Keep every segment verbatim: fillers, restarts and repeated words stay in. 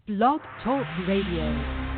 Blog Talk Radio.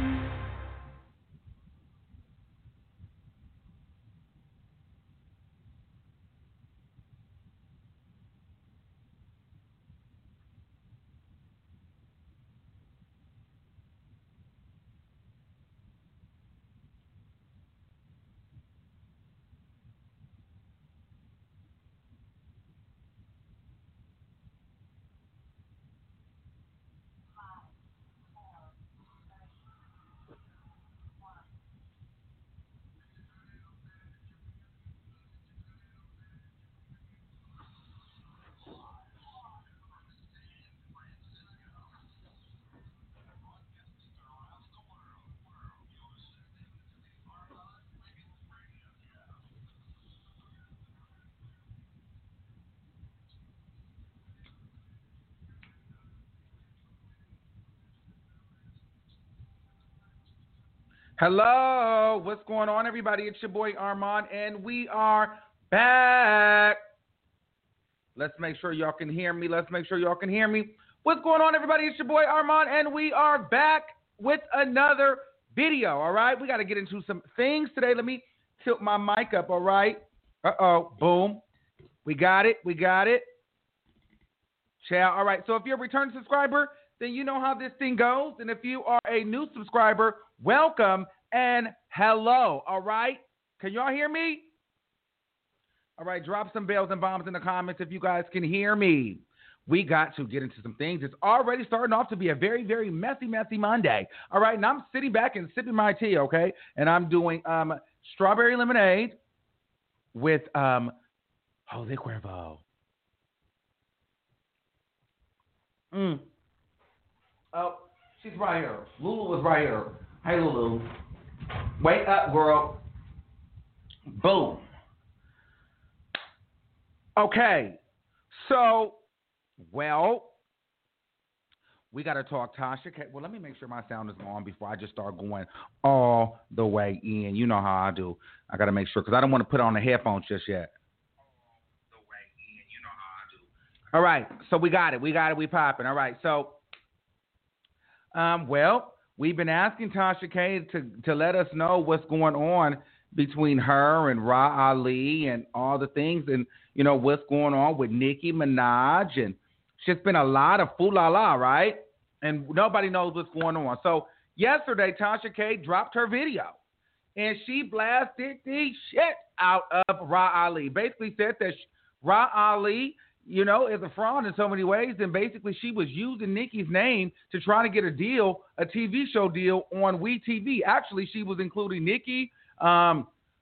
Hello, what's going on, everybody? It's your boy Armand, and we are back. Let's make sure y'all can hear me. Let's make sure y'all can hear me. What's going on, everybody? It's your boy Armand, and we are back with another video, all right? We got to get into some things today. Let me tilt my mic up, all right? Uh-oh, boom. We got it. We got it. Ciao. All right, so if you're a return subscriber, then you know how this thing goes. And if you are a new subscriber, welcome and hello, all right? Can y'all hear me? All right, drop some bells and bombs in the comments if you guys can hear me. We got to get into some things. It's already starting off to be a very, very messy, messy Monday. All right, and I'm sitting back and sipping my tea, okay? And I'm doing um, strawberry lemonade with um, Jose Cuervo. Mm. Oh, she's right here. Lulu is right here. Hey, Lulu. Wake up, girl. Boom. Okay. So, well, we got to talk Tasha K. Well, let me make sure my sound is on before I just start going all the way in. You know how I do. I got to make sure because I don't want to put on the headphones just yet. All the way in. You know how I do. All right. So, we got it. We got it. We popping. All right. So, Um, well, we've been asking Tasha K to, to let us know what's going on between her and Ra Ali and all the things and, you know, what's going on with Nicki Minaj. And it's just been a lot of foo-la-la, right? And nobody knows what's going on. So yesterday, Tasha K dropped her video, and she blasted the shit out of Ra Ali. Basically said that Ra Ali, you know, is a fraud in so many ways. And basically she was using Nicki's name to try to get a deal, a T V show deal on WeTV. Actually, she was including Nicki, um,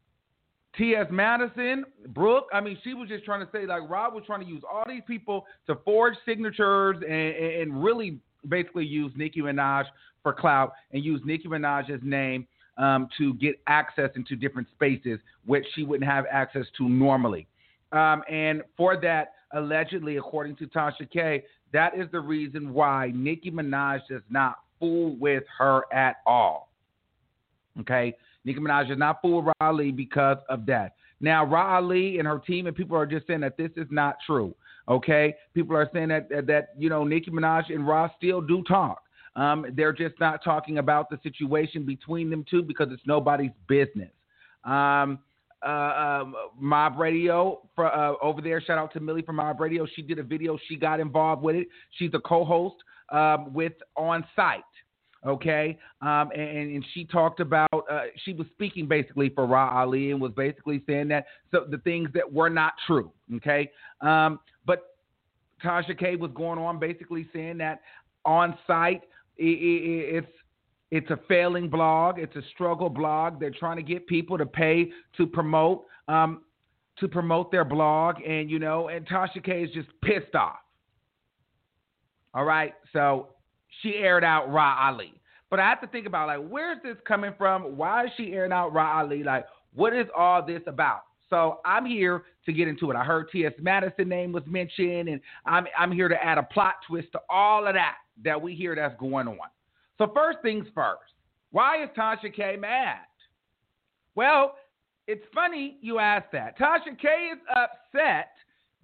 T S Madison, Brooke. I mean, she was just trying to say, like, Rob was trying to use all these people to forge signatures and, and really basically use Nicki Minaj for clout and use Nicki Minaj's name um, to get access into different spaces, which she wouldn't have access to normally. Um, and for that, allegedly, according to Tasha K, that is the reason why Nicki Minaj does not fool with her at all. Okay? Nicki Minaj does not fool with Ra Ali because of that. Now, Ra Ali and her team and people are just saying that this is not true. Okay? People are saying that, that, that you know, Nicki Minaj and Ra still do talk. Um, they're just not talking about the situation between them two because it's nobody's business. Um, Uh, um, Mob Radio for, uh, over there. Shout out to Millie from Mob Radio. She did a video. She got involved with it. She's a co-host um, with On Site. Okay, um, and, and she talked about. Uh, she was speaking basically for Ra Ali and was basically saying that so the things that were not true. Okay, um, but Tasha K was going on basically saying that On Site it, it, it's. It's a failing blog. It's a struggle blog. They're trying to get people to pay to promote um, to promote their blog. And, you know, and Tasha K is just pissed off. All right. So she aired out Ra Ali. But I have to think about, like, where's this coming from? Why is she airing out Ra Ali? Like, what is all this about? So I'm here to get into it. I heard T S Madison name was mentioned, and I'm, I'm here to add a plot twist to all of that that we hear that's going on. So first things first, why is Tasha K mad? Well, it's funny you ask that. Tasha K is upset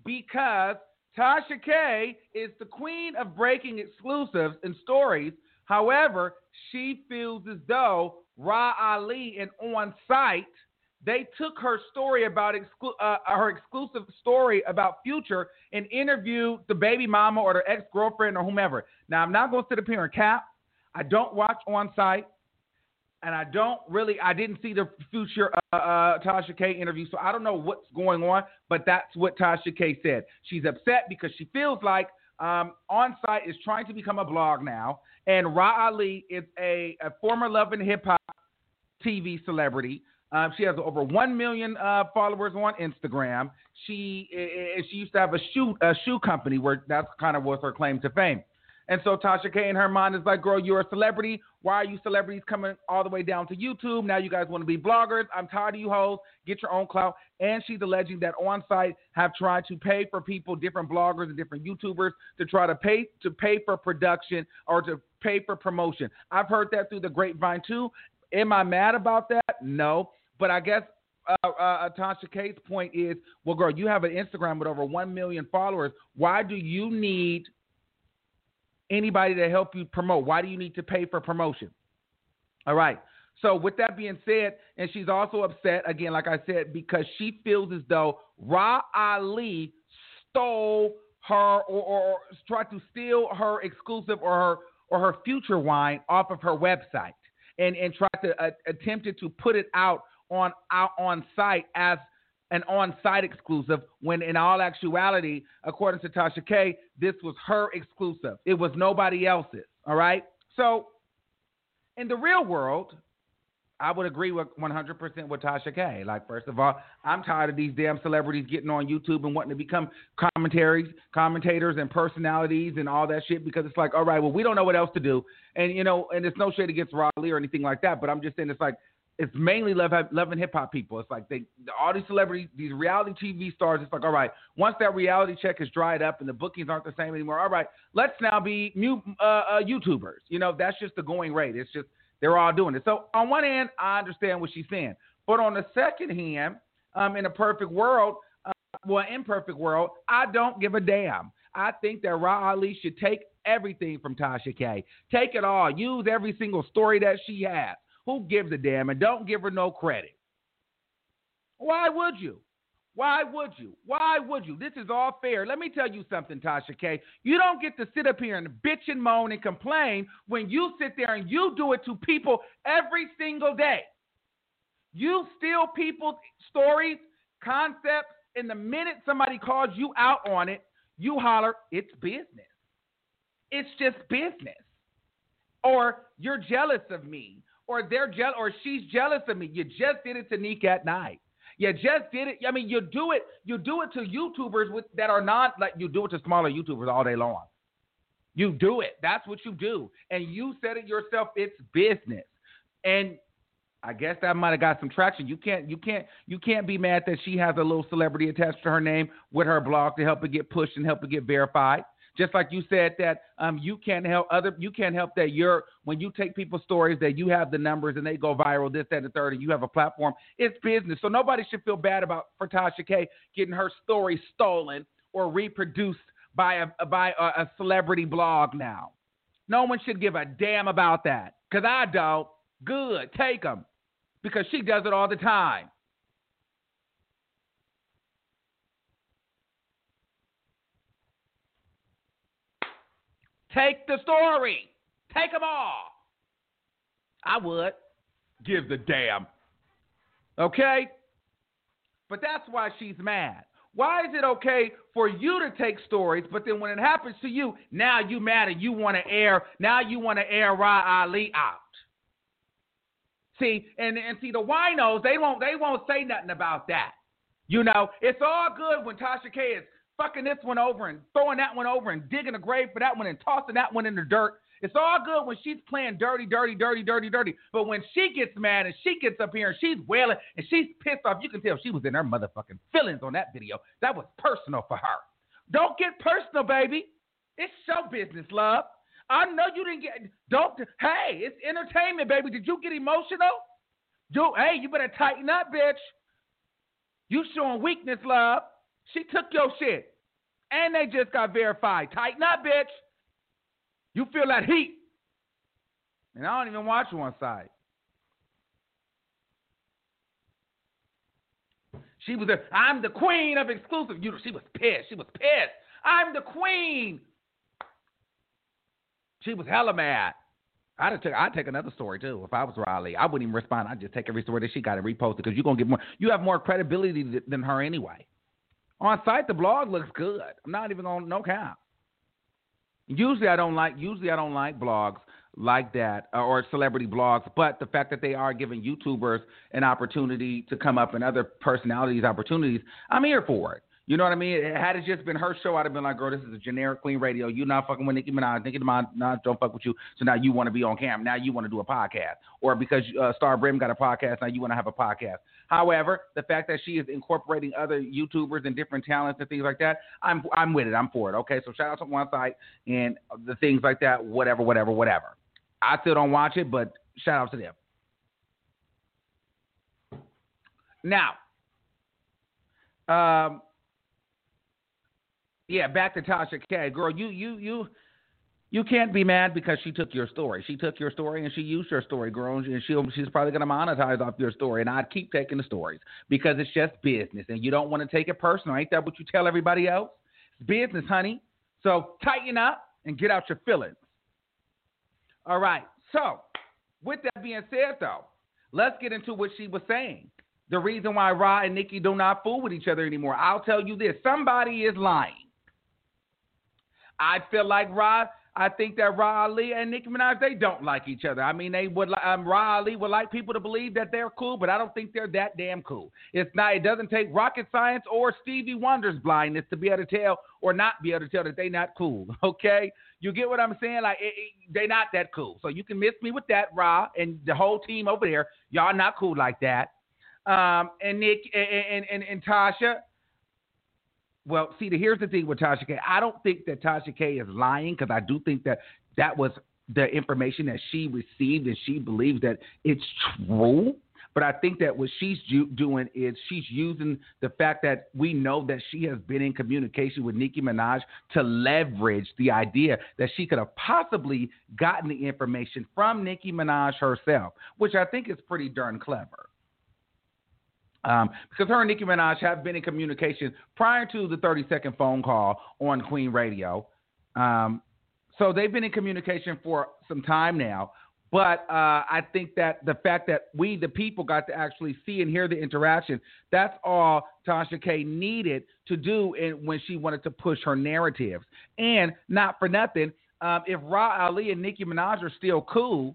because Tasha K is the queen of breaking exclusives and stories. However, she feels as though Ra Ali and On Site, they took her story about exclu- uh, her exclusive story about Future and interviewed the baby mama or the ex-girlfriend or whomever. Now, I'm not going to sit up here and cap. I don't watch On Site, and I don't really, I didn't see the Future uh, uh, Tasha K interview, so I don't know what's going on, but that's what Tasha K said. She's upset because she feels like um, On Site is trying to become a blog now, and Ra Ali is a, a former Love and Hip Hop T V celebrity. Um, she has over one million uh, followers on Instagram. She uh, she used to have a shoe a shoe company where that's kind of was her claim to fame. And so Tasha K in her mind is like, girl, you're a celebrity. Why are you celebrities coming all the way down to YouTube? Now you guys want to be bloggers. I'm tired of you hoes. Get your own clout. And she's alleging that On Site have tried to pay for people, different bloggers and different YouTubers, to try to pay to pay for production or to pay for promotion. I've heard that through the grapevine too. Am I mad about that? No. But I guess uh, uh, Tasha K's point is, well, girl, you have an Instagram with over one million followers. Why do you need anybody to help you promote? Why do you need to pay for promotion? All right. So with that being said, and she's also upset, again, like I said, because she feels as though Ra Ali stole her or, or, or tried to steal her exclusive or her or her Future wine off of her website and, and tried to uh, attempted to put it out on out on site as an on-site exclusive, when in all actuality, according to Tasha K, this was her exclusive. It was nobody else's, all right? So in the real world, I would agree with one hundred percent with Tasha K. Like, first of all, I'm tired of these damn celebrities getting on YouTube and wanting to become commentaries, commentators and personalities and all that shit, because it's like, all right, well, we don't know what else to do. And, you know, and it's no shade against Raleigh or anything like that, but I'm just saying it's like, it's mainly love, love and hip hop people. It's like they, all these celebrities, these reality T V stars. It's like, all right, once that reality check is dried up and the bookings aren't the same anymore, all right, let's now be new uh, uh, YouTubers. You know, that's just the going rate. It's just they're all doing it. So on one hand, I understand what she's saying, but on the second hand, um, in a perfect world, uh, well, imperfect world, I don't give a damn. I think that Ra Ali should take everything from Tasha K. Take it all. Use every single story that she has. Who gives a damn? And don't give her no credit. Why would you? Why would you? Why would you? This is all fair. Let me tell you something, Tasha K. You don't get to sit up here and bitch and moan and complain when you sit there and you do it to people every single day. You steal people's stories, concepts, and the minute somebody calls you out on it, you holler, it's business. It's just business. Or you're jealous of me. Or they're jealous, or she's jealous of me. You just did it to Neek at Night. You just did it. I mean, you do it. You do it to YouTubers with that are not like you do it to smaller YouTubers all day long. You do it. That's what you do, and you said it yourself. It's business, and I guess that might have got some traction. You can't. You can't. You can't be mad that she has a little celebrity attached to her name with her blog to help it get pushed and help it get verified. Just like you said that um, you can't help other, you can't help that you're, when you take people's stories that you have the numbers and they go viral, this, that, and the third, and you have a platform. It's business. So nobody should feel bad about for Tasha K getting her story stolen or reproduced by a by a, a celebrity blog now. No one should give a damn about that, because I don't. Good, take them, because she does it all the time. Take the story. Take them all. I would. Give the damn. Okay? But that's why she's mad. Why is it okay for you to take stories, but then when it happens to you, now you mad and you want to air, now you want to air Ra Ali out? See, and, and see, the winos, they won't, they won't say nothing about that. You know, it's all good when Tasha K is fucking this one over and throwing that one over and digging a grave for that one and tossing that one in the dirt. It's all good when she's playing dirty, dirty, dirty, dirty, dirty. But when she gets mad and she gets up here and she's wailing and she's pissed off, you can tell she was in her motherfucking feelings on that video. That was personal for her. Don't get personal, baby. It's show business, love. I know you didn't get, don't, hey, it's entertainment, baby. Did you get emotional? You, hey, you better tighten up, bitch. You showing weakness, love. She took your shit. And they just got verified. Tighten up, bitch. You feel that heat. And I don't even watch One Side. She was there. I'm the queen of exclusive. You know, she was pissed. She was pissed. I'm the queen. She was hella mad. I'd take, I'd take another story too if I was Riley. I wouldn't even respond. I'd just take every story that she got and repost it because you're gonna get more. You have more credibility th- than her anyway. On site, the blog looks good. I'm not even gonna no count. Usually, I don't like. Usually, I don't like blogs like that uh, or celebrity blogs. But the fact that they are giving YouTubers an opportunity to come up and other personalities opportunities, I'm here for it. You know what I mean? Had it just been her show, I'd have been like, girl, this is a generic clean radio. You're not fucking with Nicki Minaj. Nicki Minaj don't fuck with you. So now you want to be on camera. Now you want to do a podcast. Or because uh, Star Brim got a podcast, now you want to have a podcast. However, the fact that she is incorporating other YouTubers and different talents and things like that, I'm I'm with it. I'm for it. Okay, so shout out to One Side and the things like that, whatever, whatever, whatever. I still don't watch it, but shout out to them. Now, um, yeah, back to Tasha K. Girl, you you you you can't be mad because she took your story. She took your story and she used your story, girl, and she she's probably going to monetize off your story. And I'd keep taking the stories because it's just business, and you don't want to take it personal. Ain't that what you tell everybody else? It's business, honey. So tighten up and get out your feelings. All right. So with that being said, though, let's get into what she was saying. The reason why Ra and Nicki do not fool with each other anymore. I'll tell you this: somebody is lying. I feel like Ra, I think that Ra Ali and Nicki Minaj, they don't like each other. I mean, they would, um, Ra Ali would like people to believe that they're cool, but I don't think they're that damn cool. It's not, it doesn't take rocket science or Stevie Wonder's blindness to be able to tell or not be able to tell that they not cool, okay? You get what I'm saying? Like, it, it, they not that cool. So you can miss me with that, Ra, and the whole team over there. Y'all not cool like that. Um, and Nick and, and, and, and Tasha, well, see, the, here's the thing with Tasha K. I don't think that Tasha K is lying because I do think that that was the information that she received and she believes that it's true. But I think that what she's ju- doing is she's using the fact that we know that she has been in communication with Nicki Minaj to leverage the idea that she could have possibly gotten the information from Nicki Minaj herself, which I think is pretty darn clever. Um, because her and Nicki Minaj have been in communication prior to the thirty-second phone call on Queen Radio. Um, so they've been in communication for some time now. But uh, I think that the fact that we, the people, got to actually see and hear the interaction, that's all Tasha K needed to do in, when she wanted to push her narratives. And not for nothing, um, if Ra Ali and Nicki Minaj are still cool,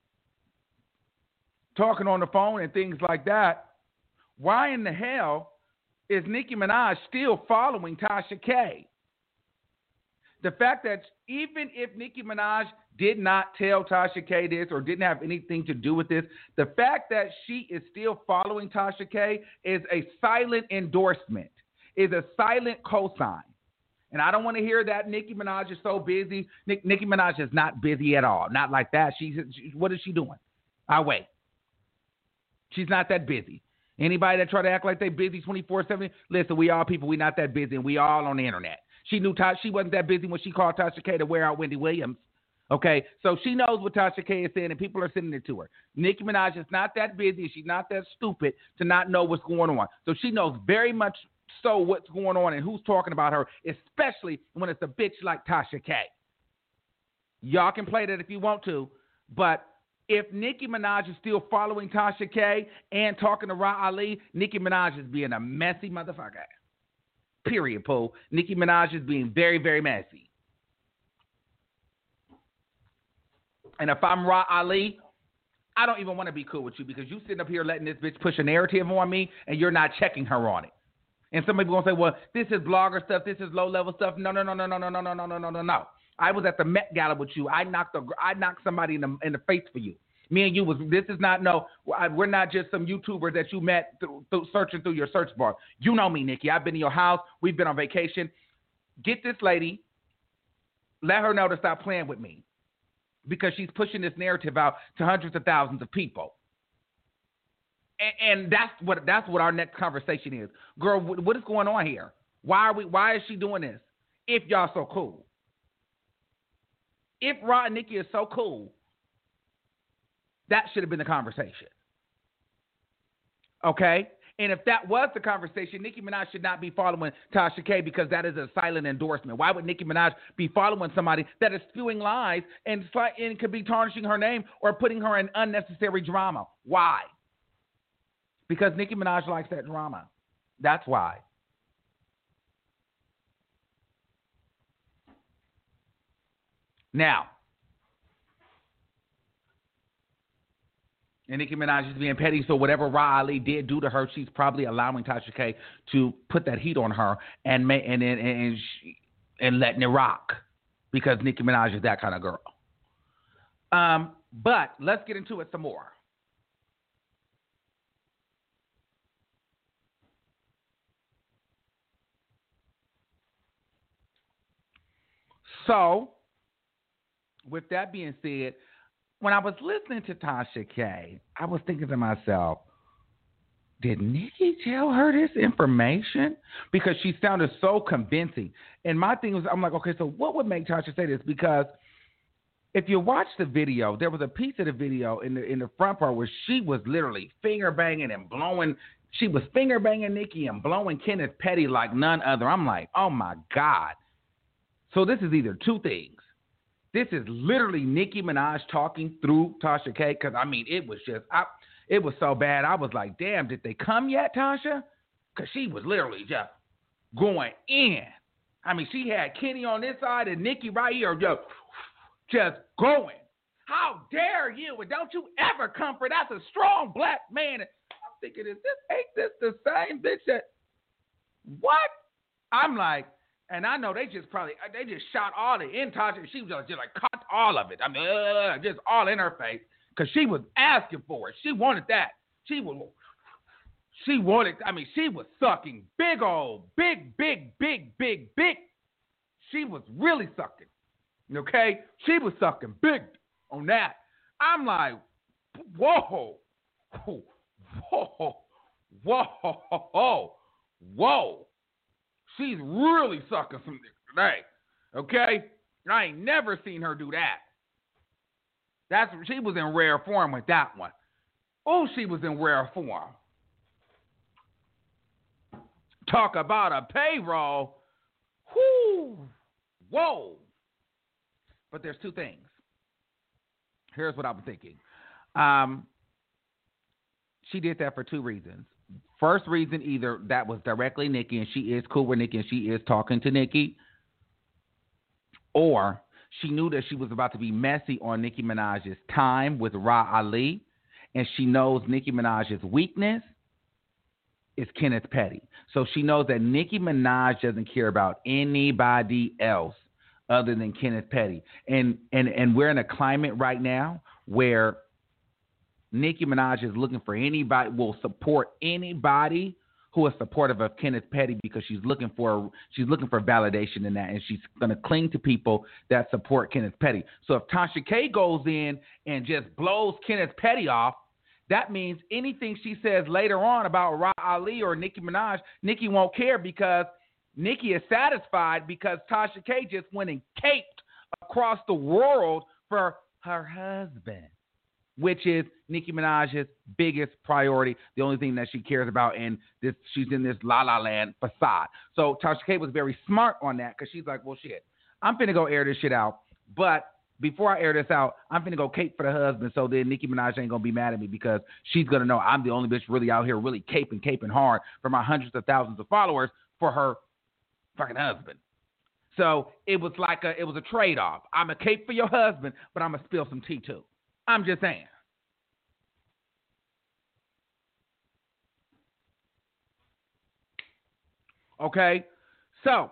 talking on the phone and things like that, why in the hell is Nicki Minaj still following Tasha K? The fact that even if Nicki Minaj did not tell Tasha K this or didn't have anything to do with this, the fact that she is still following Tasha K is a silent endorsement, is a silent cosign. And I don't want to hear that Nicki Minaj is so busy. Nick, Nicki Minaj is not busy at all. Not like that. She's, she, what is she doing? I'll wait. She's not that busy. Anybody that try to act like they busy twenty-four seven, listen, we all people, we not that busy, and we all on the internet. She knew Tasha, she wasn't that busy when she called Tasha K to wear out Wendy Williams. Okay, so she knows what Tasha K is saying, and people are sending it to her. Nicki Minaj is not that busy. She's not that stupid to not know what's going on. So she knows very much so what's going on and who's talking about her, especially when it's a bitch like Tasha K. Y'all can play that if you want to, but if Nicki Minaj is still following Tasha K and talking to Ra Ali, Nicki Minaj is being a messy motherfucker. Period, Pooh. Nicki Minaj is being very, very messy. And if I'm Ra Ali, I don't even want to be cool with you because you sitting up here letting this bitch push a narrative on me and you're not checking her on it. And some people going to say, well, this is blogger stuff. This is low-level stuff. No, no, no, no, no, no, no, no, no, no, no, no, no. I was at the Met Gala with you. I knocked a, I knocked somebody in the in the face for you. Me and you was. This is not no. We're not just some YouTuber that you met through, through searching through your search bar. You know me, Nikki. I've been in your house. We've been on vacation. Get this lady. Let her know to stop playing with me because she's pushing this narrative out to hundreds of thousands of people. And, and that's what that's what our next conversation is, girl. What, what is going on here? Why are we? Why is she doing this? If y'all so cool. If Ra and Nicki is so cool, That should have been the conversation. Okay? And if that was the conversation, Nicki Minaj should not be following Tasha K because that is a silent endorsement. Why would Nicki Minaj be following somebody that is spewing lies and, and could be tarnishing her name or putting her in unnecessary drama? Why? Because Nicki Minaj likes that drama. That's why. Now, and Nicki Minaj is being petty, so whatever Ra Ali did do to her, she's probably allowing Tasha K to put that heat on her and may, and and and, she, and letting it rock because Nicki Minaj is that kind of girl. Um, but let's get into it some more. So, with that being said, when I was listening to Tasha K, I was thinking to myself, did Nicki tell her this information? Because she sounded so convincing. And my thing was, I'm like, okay, so what would make Tasha say this? Because if you watch the video, there was a piece of the video in the in the front part where she was literally finger banging and blowing. She was finger banging Nicki and blowing Kenneth Petty like none other. I'm like, oh my God. So this is either two things. This is literally Nicki Minaj talking through Tasha K. Because, I mean, it was just, I, it was so bad. I was like, damn, did they come yet, Tasha? Because she was literally just going in. I mean, she had Kenny on this side and Nicki right here just, just going. How dare you? And don't you ever comfort. That's a strong black man. And I'm thinking, is this, ain't this the same bitch that, what? I'm like, and I know they just probably, they just shot all the in Tasha. She was just, just like, cut all of it. I mean, uh, just all in her face. Because she was asking for it. She wanted that. She was, she wanted, I mean, she was sucking big old, big, big, big, big, big. She was really sucking. Okay? She was sucking big on that. I'm like, whoa, whoa, whoa, whoa, whoa. She's really sucking some today, okay? I ain't never seen her do that. That's she was in rare form with that one. Oh, she was in rare form. Talk about a payroll. Whoo, whoa. But there's two things. Here's what I'm thinking. Um, she did that for two reasons. First reason, either that was directly Nicki and she is cool with Nicki and she is talking to Nicki, or she knew that she was about to be messy on Nicki Minaj's time with Ra Ali, and she knows Nicki Minaj's weakness is Kenneth Petty. So she knows that Nicki Minaj doesn't care about anybody else other than Kenneth Petty. And and and we're in a climate right now where Nicki Minaj is looking for anybody, will support anybody who is supportive of Kenneth Petty because she's looking for she's looking for validation in that, and she's going to cling to people that support Kenneth Petty. So if Tasha K goes in and just blows Kenneth Petty off, that means anything she says later on about Ra Ali or Nicki Minaj, Nicki won't care because Nicki is satisfied because Tasha K just went and caped across the world for her husband, which is Nicki Minaj's biggest priority, the only thing that she cares about, and this she's in this La La Land facade. So Tasha K was very smart on that because she's like, well, shit, I'm finna go air this shit out, but before I air this out, I'm finna go cape for the husband, so then Nicki Minaj ain't gonna be mad at me because she's gonna know I'm the only bitch really out here really caping, caping hard for my hundreds of thousands of followers for her fucking husband. So it was like a, it was a trade-off. I'm a cape for your husband, but I'm gonna spill some tea too. I'm just saying. Okay, so,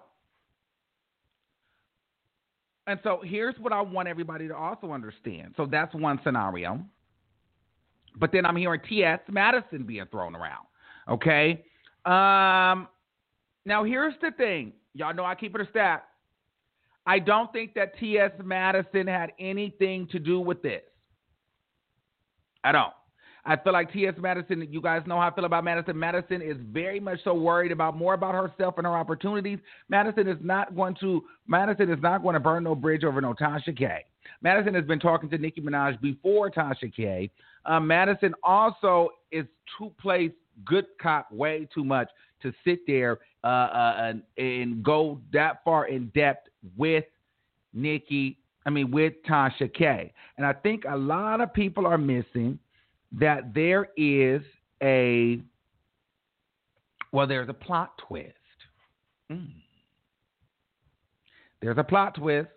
and so here's what I want everybody to also understand. So that's one scenario. But then I'm hearing T S Madison being thrown around. Okay, um, now here's the thing. Y'all know I keep it a stat. I don't think that T S Madison had anything to do with this. I don't. I feel like T S. Madison, you guys know how I feel about Madison. Madison is very much so worried about more about herself and her opportunities. Madison is not going to Madison is not going to burn no bridge over no Tasha K. Madison has been talking to Nicki Minaj before Tasha K. Um, Madison also is to play good cop way too much to sit there uh, uh, and, and go that far in depth with Nicki, I mean, with Tasha K. And I think a lot of people are missing that there is a, well, there's a plot twist. Mm. There's a plot twist.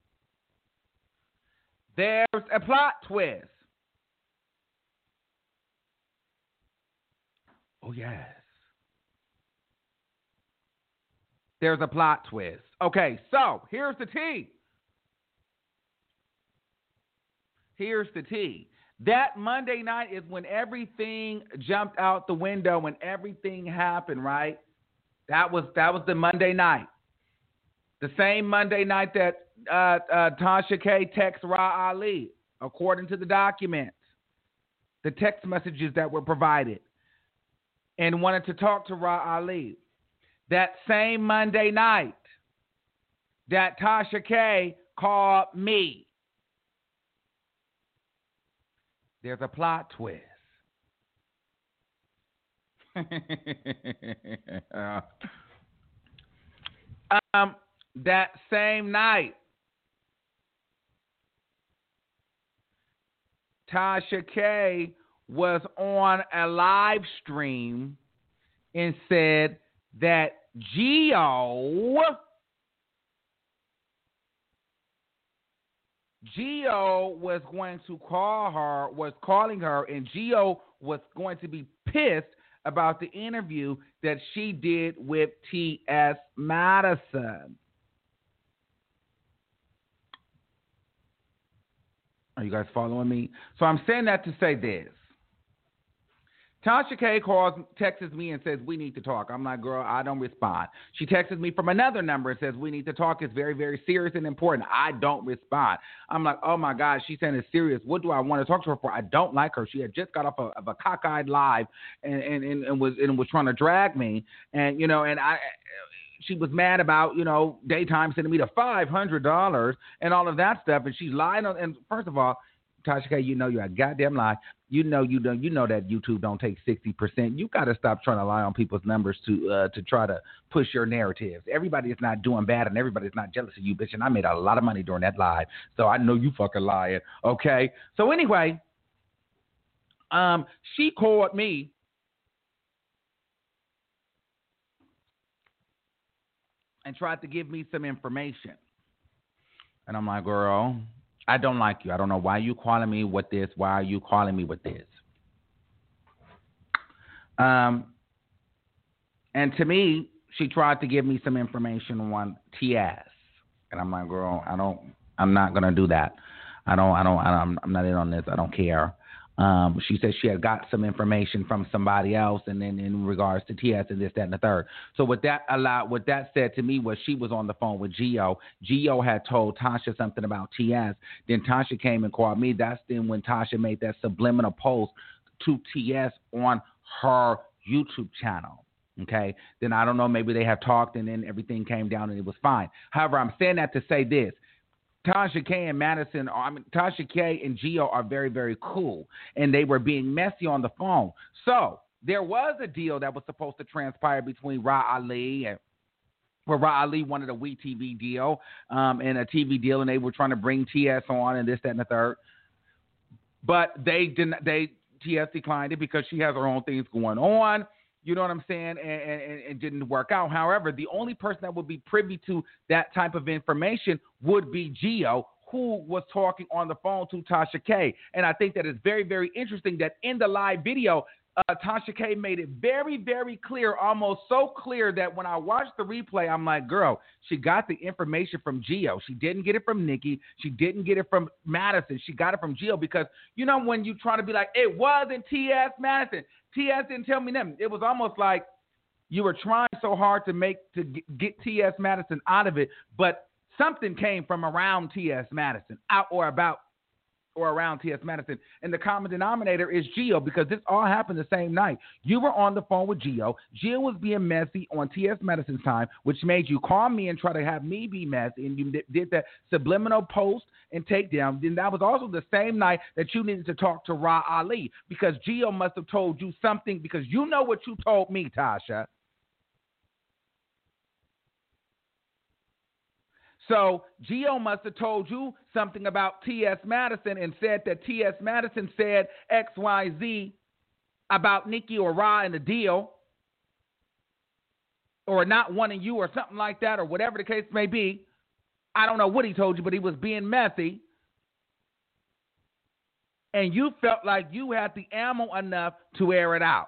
There's a plot twist. Oh, yes. There's a plot twist. Okay, so here's the tea. Here's the tea. That Monday night is when everything jumped out the window, when everything happened, right? That was that was the Monday night. The same Monday night that uh, uh, Tasha K texts Ra Ali, according to the documents, the text messages that were provided, and wanted to talk to Ra Ali. That same Monday night that Tasha K called me. There's a plot twist. um, that same night, Tasha K was on a live stream and said that Geo Geo was going to call her, was calling her, and Geo was going to be pissed about the interview that she did with T S. Madison. Are you guys following me? So I'm saying that to say this. Tasha K calls, texts me and says, we need to talk. I'm like, girl, I don't respond. She texts me from another number and says, we need to talk. It's very, very serious and important. I don't respond. I'm like, oh, my God, she's saying it's serious. What do I want to talk to her for? I don't like her. She had just got off a, of a cockeyed live and, and, and, and, was, and was trying to drag me. And, you know, and I... She was mad about, you know, Daytime sending me the five hundred dollars and all of that stuff. And she's lying on, and first of all, Tasha K, you know you're a goddamn lie. You know you don't. You know that YouTube don't take sixty percent. You got to stop trying to lie on people's numbers to uh, to try to push your narratives. Everybody is not doing bad, and everybody's not jealous of you, bitch. And I made a lot of money during that live, so I know you fucking lying. Okay. So anyway, um, she called me. And tried to give me some information. And I'm like, girl, I don't like you. I don't know why you calling me with this. Why are you calling me with this? Um, and to me, she tried to give me some information on T S. And I'm like, girl, I don't, I'm not going to do that. I don't, I don't, I don't, I'm not in on this. I don't care. Um, she said she had got some information from somebody else, and then in regards to T S and this, that, and the third. So what that allowed, what that said to me was she was on the phone with Geo. Geo had told Tasha something about T S. Then Tasha came and called me. That's then when Tasha made that subliminal post to T S on her YouTube channel. Okay. Then I don't know. Maybe they have talked, and then everything came down, and it was fine. However, I'm saying that to say this. Tasha K and Madison, I mean, Tasha K and Geo are very, very cool, and they were being messy on the phone. So there was a deal that was supposed to transpire between Ra Ali and where Ra Ali wanted a We T V deal um, and a T V deal, and they were trying to bring T S on and this, that, and the third. But they didn't. They T S declined it because she has her own things going on. You know what I'm saying? And, and, and it didn't work out. However, the only person that would be privy to that type of information would be Geo, who was talking on the phone to Tasha K. And I think that is very, very interesting that in the live video, uh, Tasha K made it very, very clear, almost so clear that when I watched the replay, I'm like, girl, she got the information from Geo. She didn't get it from Nicki. She didn't get it from Madison. She got it from Geo because, you know, when you try to be like, it wasn't T S. Madison. T S didn't tell me nothing. It was almost like you were trying so hard to make to get T S. Madison out of it, but something came from around T S. Madison, out or about or around T S. Madison. And the common denominator is Gio, because this all happened the same night. You were on the phone with Gio. Gio was being messy on T S. Madison's time, which made you call me and try to have me be messy. And you did that subliminal post and takedown. Then that was also the same night that you needed to talk to Ra Ali, because Gio must have told you something, because you know what you told me, Tasha. So Gio must have told you something about T S. Madison and said that T S. Madison said X, Y, Z about Nikki or Ra in the deal, or not wanting you or something like that, or whatever the case may be. I don't know what he told you, but he was being messy. And you felt like you had the ammo enough to air it out.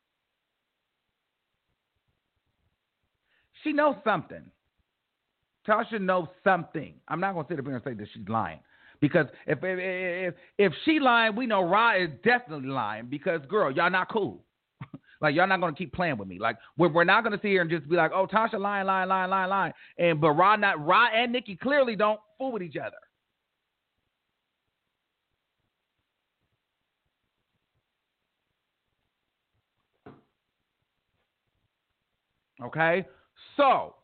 She knows something. Tasha knows something. I'm not going to sit up here and say that she's lying. Because if if if, if she lying, we know Ra is definitely lying. Because, girl, y'all not cool. Like, y'all not going to keep playing with me. Like, we're, we're not going to sit here and just be like, oh, Tasha lying, lying, lying, lying, lying. And, but Ra, not, Ra and Nikki clearly don't fool with each other. Okay? So,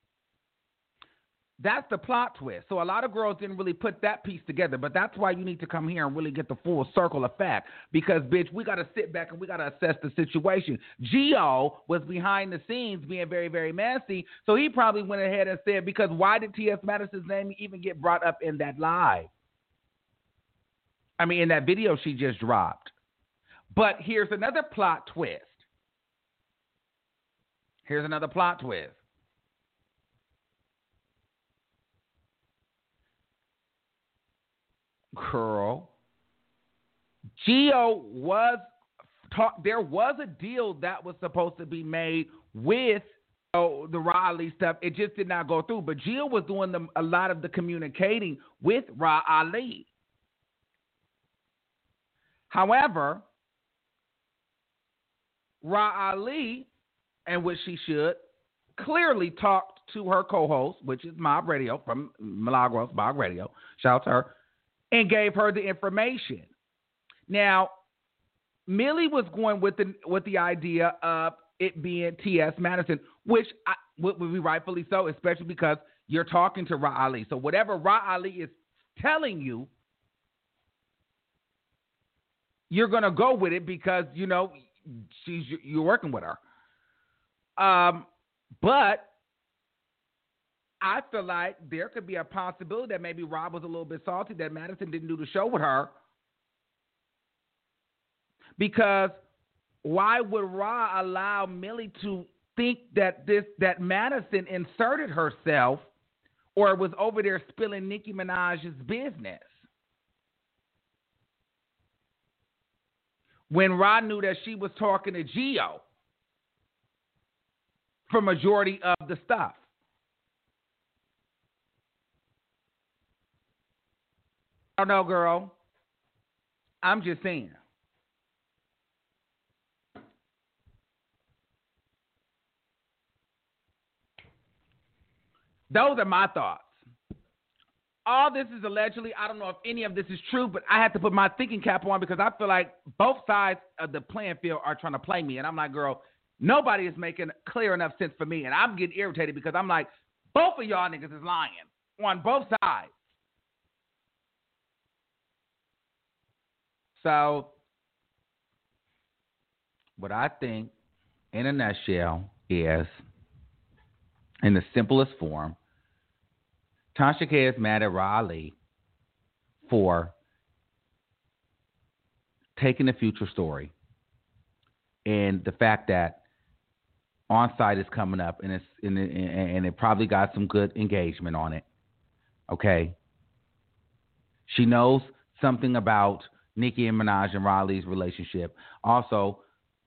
that's the plot twist. So a lot of girls didn't really put that piece together, but that's why you need to come here and really get the full circle effect. Because, bitch, we got to sit back and we got to assess the situation. Gio was behind the scenes being very, very messy, so he probably went ahead and said, because why did T S. Madison's name even get brought up in that live? I mean, in that video she just dropped. But here's another plot twist. Here's another plot twist. Girl, Gio was talk. There was a deal that was supposed to be made with oh, the Ra Ali stuff. It just did not go through. But Gio was doing the, a lot of the communicating with Ra Ali. However, Ra Ali, and which she should, clearly talked to her co-host, which is Mob Radio from Milagros Mob Radio. Shout out to her. And gave her the information. Now, Millie was going with the with the idea of it being T S. Madison, which I, would, would be rightfully so, especially because you're talking to Ra Ali. So whatever Ra Ali is telling you, you're gonna go with it because you know she's you're working with her. Um, but I feel like there could be a possibility that maybe Rob was a little bit salty that Madison didn't do the show with her. Because why would Ra allow Millie to think that this that Madison inserted herself or was over there spilling Nicki Minaj's business? When Ra knew that she was talking to Gio for majority of the stuff. I don't know, girl. I'm just saying. Those are my thoughts. All this is allegedly. I don't know if any of this is true, but I have to put my thinking cap on because I feel like both sides of the playing field are trying to play me. And I'm like, girl, nobody is making clear enough sense for me. And I'm getting irritated because I'm like, both of y'all niggas is lying on both sides. So, what I think, in a nutshell, is, in the simplest form, Tasha K is mad at Ra Ali for taking the Future story and the fact that On-Site is coming up and it's and it, and it probably got some good engagement on it. Okay, she knows something about Nicki and Minaj and Ra Ali's relationship. Also,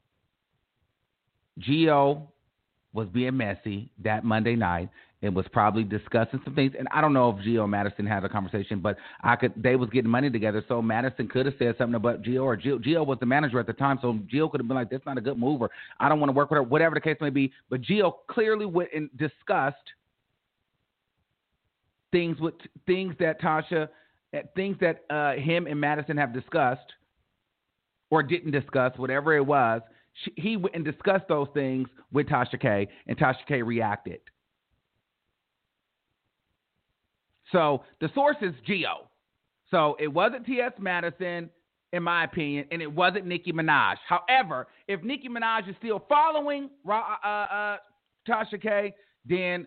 Gio was being messy that Monday night and was probably discussing some things. And I don't know if Gio and Madison had a conversation, but I could. They was getting money together, so Madison could have said something about Gio, or Gio, Gio was the manager at the time, so Gio could have been like, "That's not a good move," or "I don't want to work with her," whatever the case may be. But Gio clearly went and discussed things with things that Tasha things that uh, him and Madison have discussed or didn't discuss, whatever it was. She, he went and discussed those things with Tasha K, and Tasha K reacted. So the source is Geo. So it wasn't T S. Madison, in my opinion, and it wasn't Nicki Minaj. However, if Nicki Minaj is still following uh, uh, Tasha K, then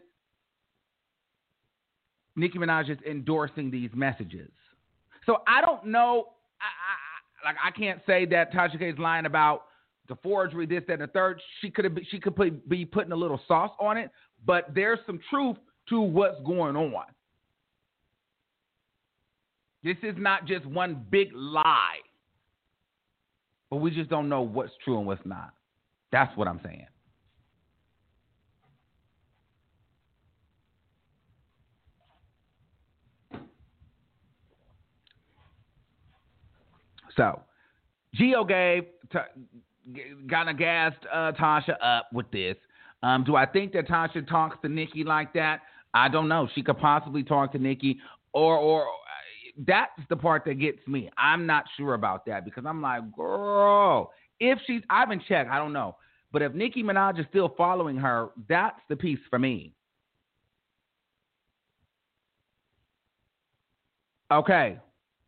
Nicki Minaj is endorsing these messages. So I don't know. I, I, like I can't say that Tasha K is lying about the forgery, this, that, and the third. She could have. She could put, be putting a little sauce on it, but there's some truth to what's going on. This is not just one big lie, but we just don't know what's true and what's not. That's what I'm saying. So, Geo gave kind of gassed uh, Tasha up with this. Um, do I think that Tasha talks to Nicki like that? I don't know. She could possibly talk to Nicki, or or that's the part that gets me. I'm not sure about that because I'm like, girl, if she's, I haven't checked, I don't know. But if Nicki Minaj is still following her, that's the piece for me. Okay.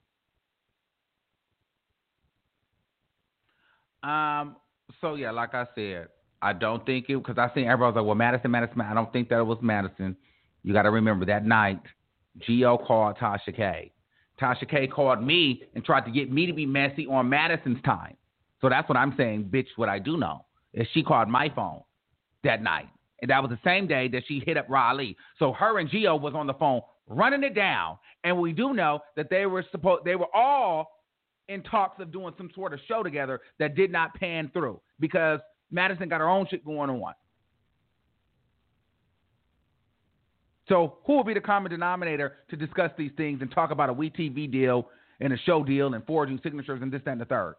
Um. So yeah, like I said, I don't think it, because I seen everybody was like, well, Madison, Madison. I don't think that it was Madison. You got to remember that night, Geo called Tasha K. Tasha K called me and tried to get me to be messy on Madison's time. So that's what I'm saying, bitch. What I do know is she called my phone that night, and that was the same day that she hit up Raleigh. So her and Geo was on the phone running it down, and we do know that they were supposed, they were all in talks of doing some sort of show together that did not pan through because Madison got her own shit going on. So who will be the common denominator to discuss these things and talk about a We T V deal and a show deal and forging signatures and this, that, and the third?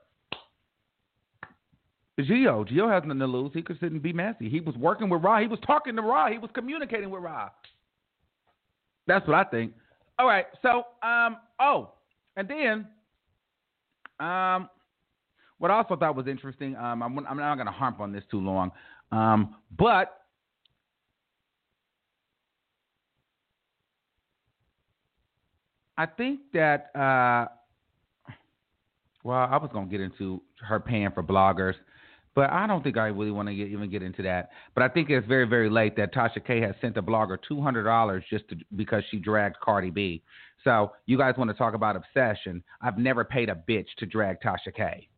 Geo. Geo has nothing to lose. He could sit and be messy. He was working with Ra. He was talking to Ra. He was communicating with Ra. That's what I think. All right. So, um, oh, and then um, what I also thought was interesting, um, I'm, I'm not going to harp on this too long, um, but I think that, uh, well, I was going to get into her paying for bloggers, but I don't think I really want to get, even get into that. But I think it's very, very late that Tasha K has sent a blogger two hundred dollars just to, because she dragged Cardi B. So you guys want to talk about obsession. I've never paid a bitch to drag Tasha K.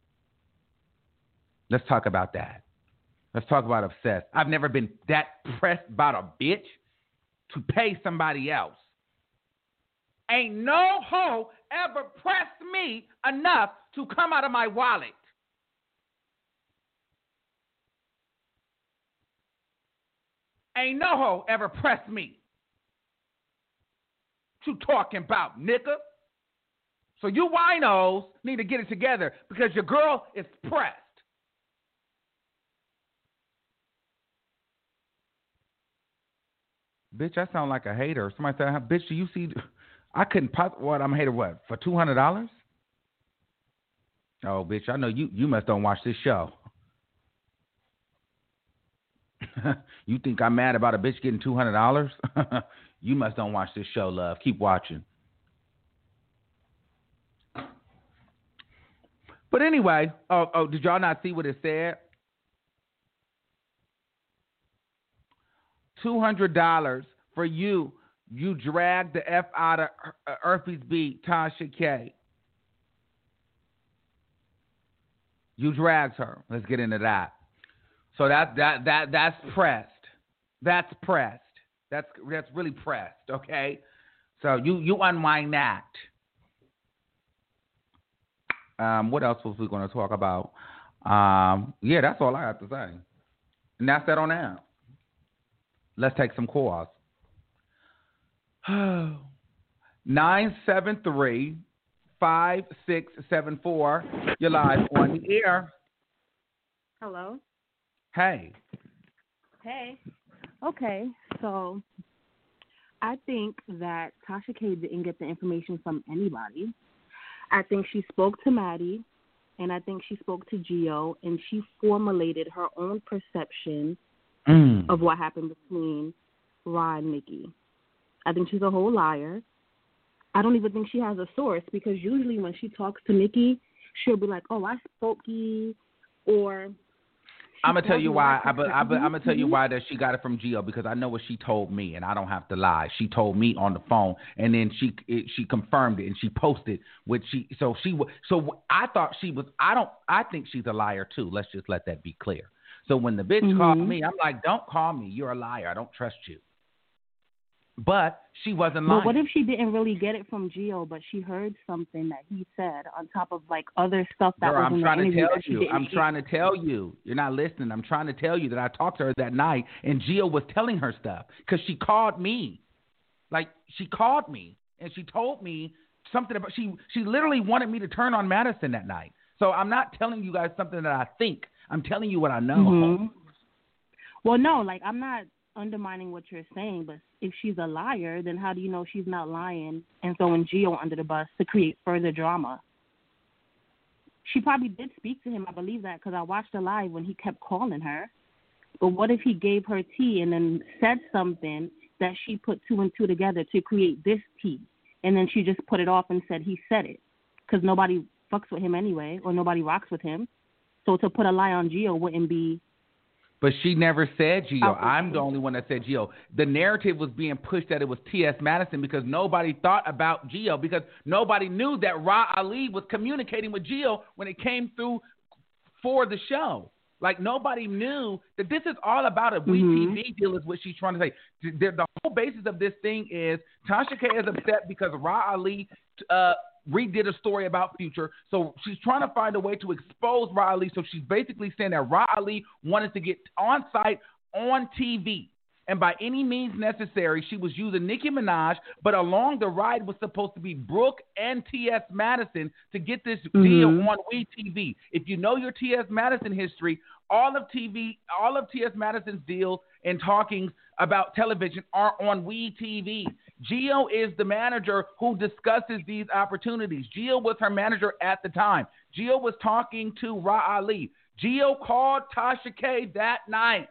Let's talk about that. Let's talk about obsessed. I've never been that pressed about a bitch to pay somebody else. Ain't no hoe ever pressed me enough to come out of my wallet. Ain't no hoe ever pressed me to talking about, nigga. So you winos need to get it together because your girl is pressed. Bitch, I sound like a hater. Somebody said, bitch, do you see... I couldn't pop. What, I'm a hater, what, for two hundred dollars? Oh, bitch, I know you, you must don't watch this show. You think I'm mad about a bitch getting two hundred dollars? You must don't watch this show, love. Keep watching. But anyway, oh, oh, did y'all not see what it said? two hundred dollars for you. You dragged the F out of Earthy's beat, Tasha K. You dragged her. Let's get into that. So that that that that's pressed. That's pressed. That's that's really pressed. Okay. So you you unwind that. Um, what else was we going to talk about? Um, yeah, that's all I have to say. And that's that on that. Let's take some calls. nine seven three, five six seven four. You're live on the air. Hello. Hey. Hey. Okay, so I think that Tasha K didn't get the information from anybody. I think she spoke to Maddie, and I think she spoke to Gio, and she formulated her own perception mm. of what happened between Ra and Nikki. I think she's a whole liar. I don't even think she has a source, because usually when she talks to Nikki, she'll be like, "Oh, I spoke ye," or I'm gonna tell you why. I, but, I, but, I'm gonna tell you why that she got it from Gio, because I know what she told me, and I don't have to lie. She told me on the phone, and then she it, she confirmed it, and she posted what she. So she so I thought she was. I don't. I think she's a liar too. Let's just let that be clear. So when the bitch mm-hmm. called me, I'm like, "Don't call me. You're a liar. I don't trust you." But she wasn't lying. But what if she didn't really get it from Gio, but she heard something that he said on top of like other stuff that Girl, was I'm in trying the to interview tell that she you. didn't I'm hear? trying to tell you. You're not listening. I'm trying to tell you that I talked to her that night, and Gio was telling her stuff because she called me. Like, she called me, and she told me something about she. She literally wanted me to turn on Madison that night. So I'm not telling you guys something that I think. I'm telling you what I know. Mm-hmm. Well, no, like I'm not undermining what you're saying, but if she's a liar, then how do you know she's not lying and throwing Gio under the bus to create further drama? She probably did speak to him. I believe that because I watched the live when he kept calling her. But what if he gave her tea and then said something that she put two and two together to create this tea, and then she just put it off and said he said it because nobody fucks with him anyway, or nobody rocks with him. So to put a lie on Gio wouldn't be. But she never said Gio. I'm the only one that said Gio. The narrative was being pushed that it was T S. Madison because nobody thought about Gio, because nobody knew that Ra Ali was communicating with Gio when it came through for the show. Like, nobody knew that this is all about a mm-hmm. V T V deal is what she's trying to say. The, the whole basis of this thing is Tasha K is upset because Ra Ali uh, redid a story about Future. So she's trying to find a way to expose Ra Ali. So she's basically saying that Ra Ali wanted to get on site on T V. And by any means necessary, she was using Nicki Minaj, but along the ride was supposed to be Brooke and T S. Madison to get this mm-hmm. deal on W E T V. If you know your T S. Madison history, all of T V, all of T S. Madison's deals and talkings about television are on W E T V. Gio is the manager who discusses these opportunities. Gio was her manager at the time. Gio was talking to Ra Ali. Gio called Tasha K that night.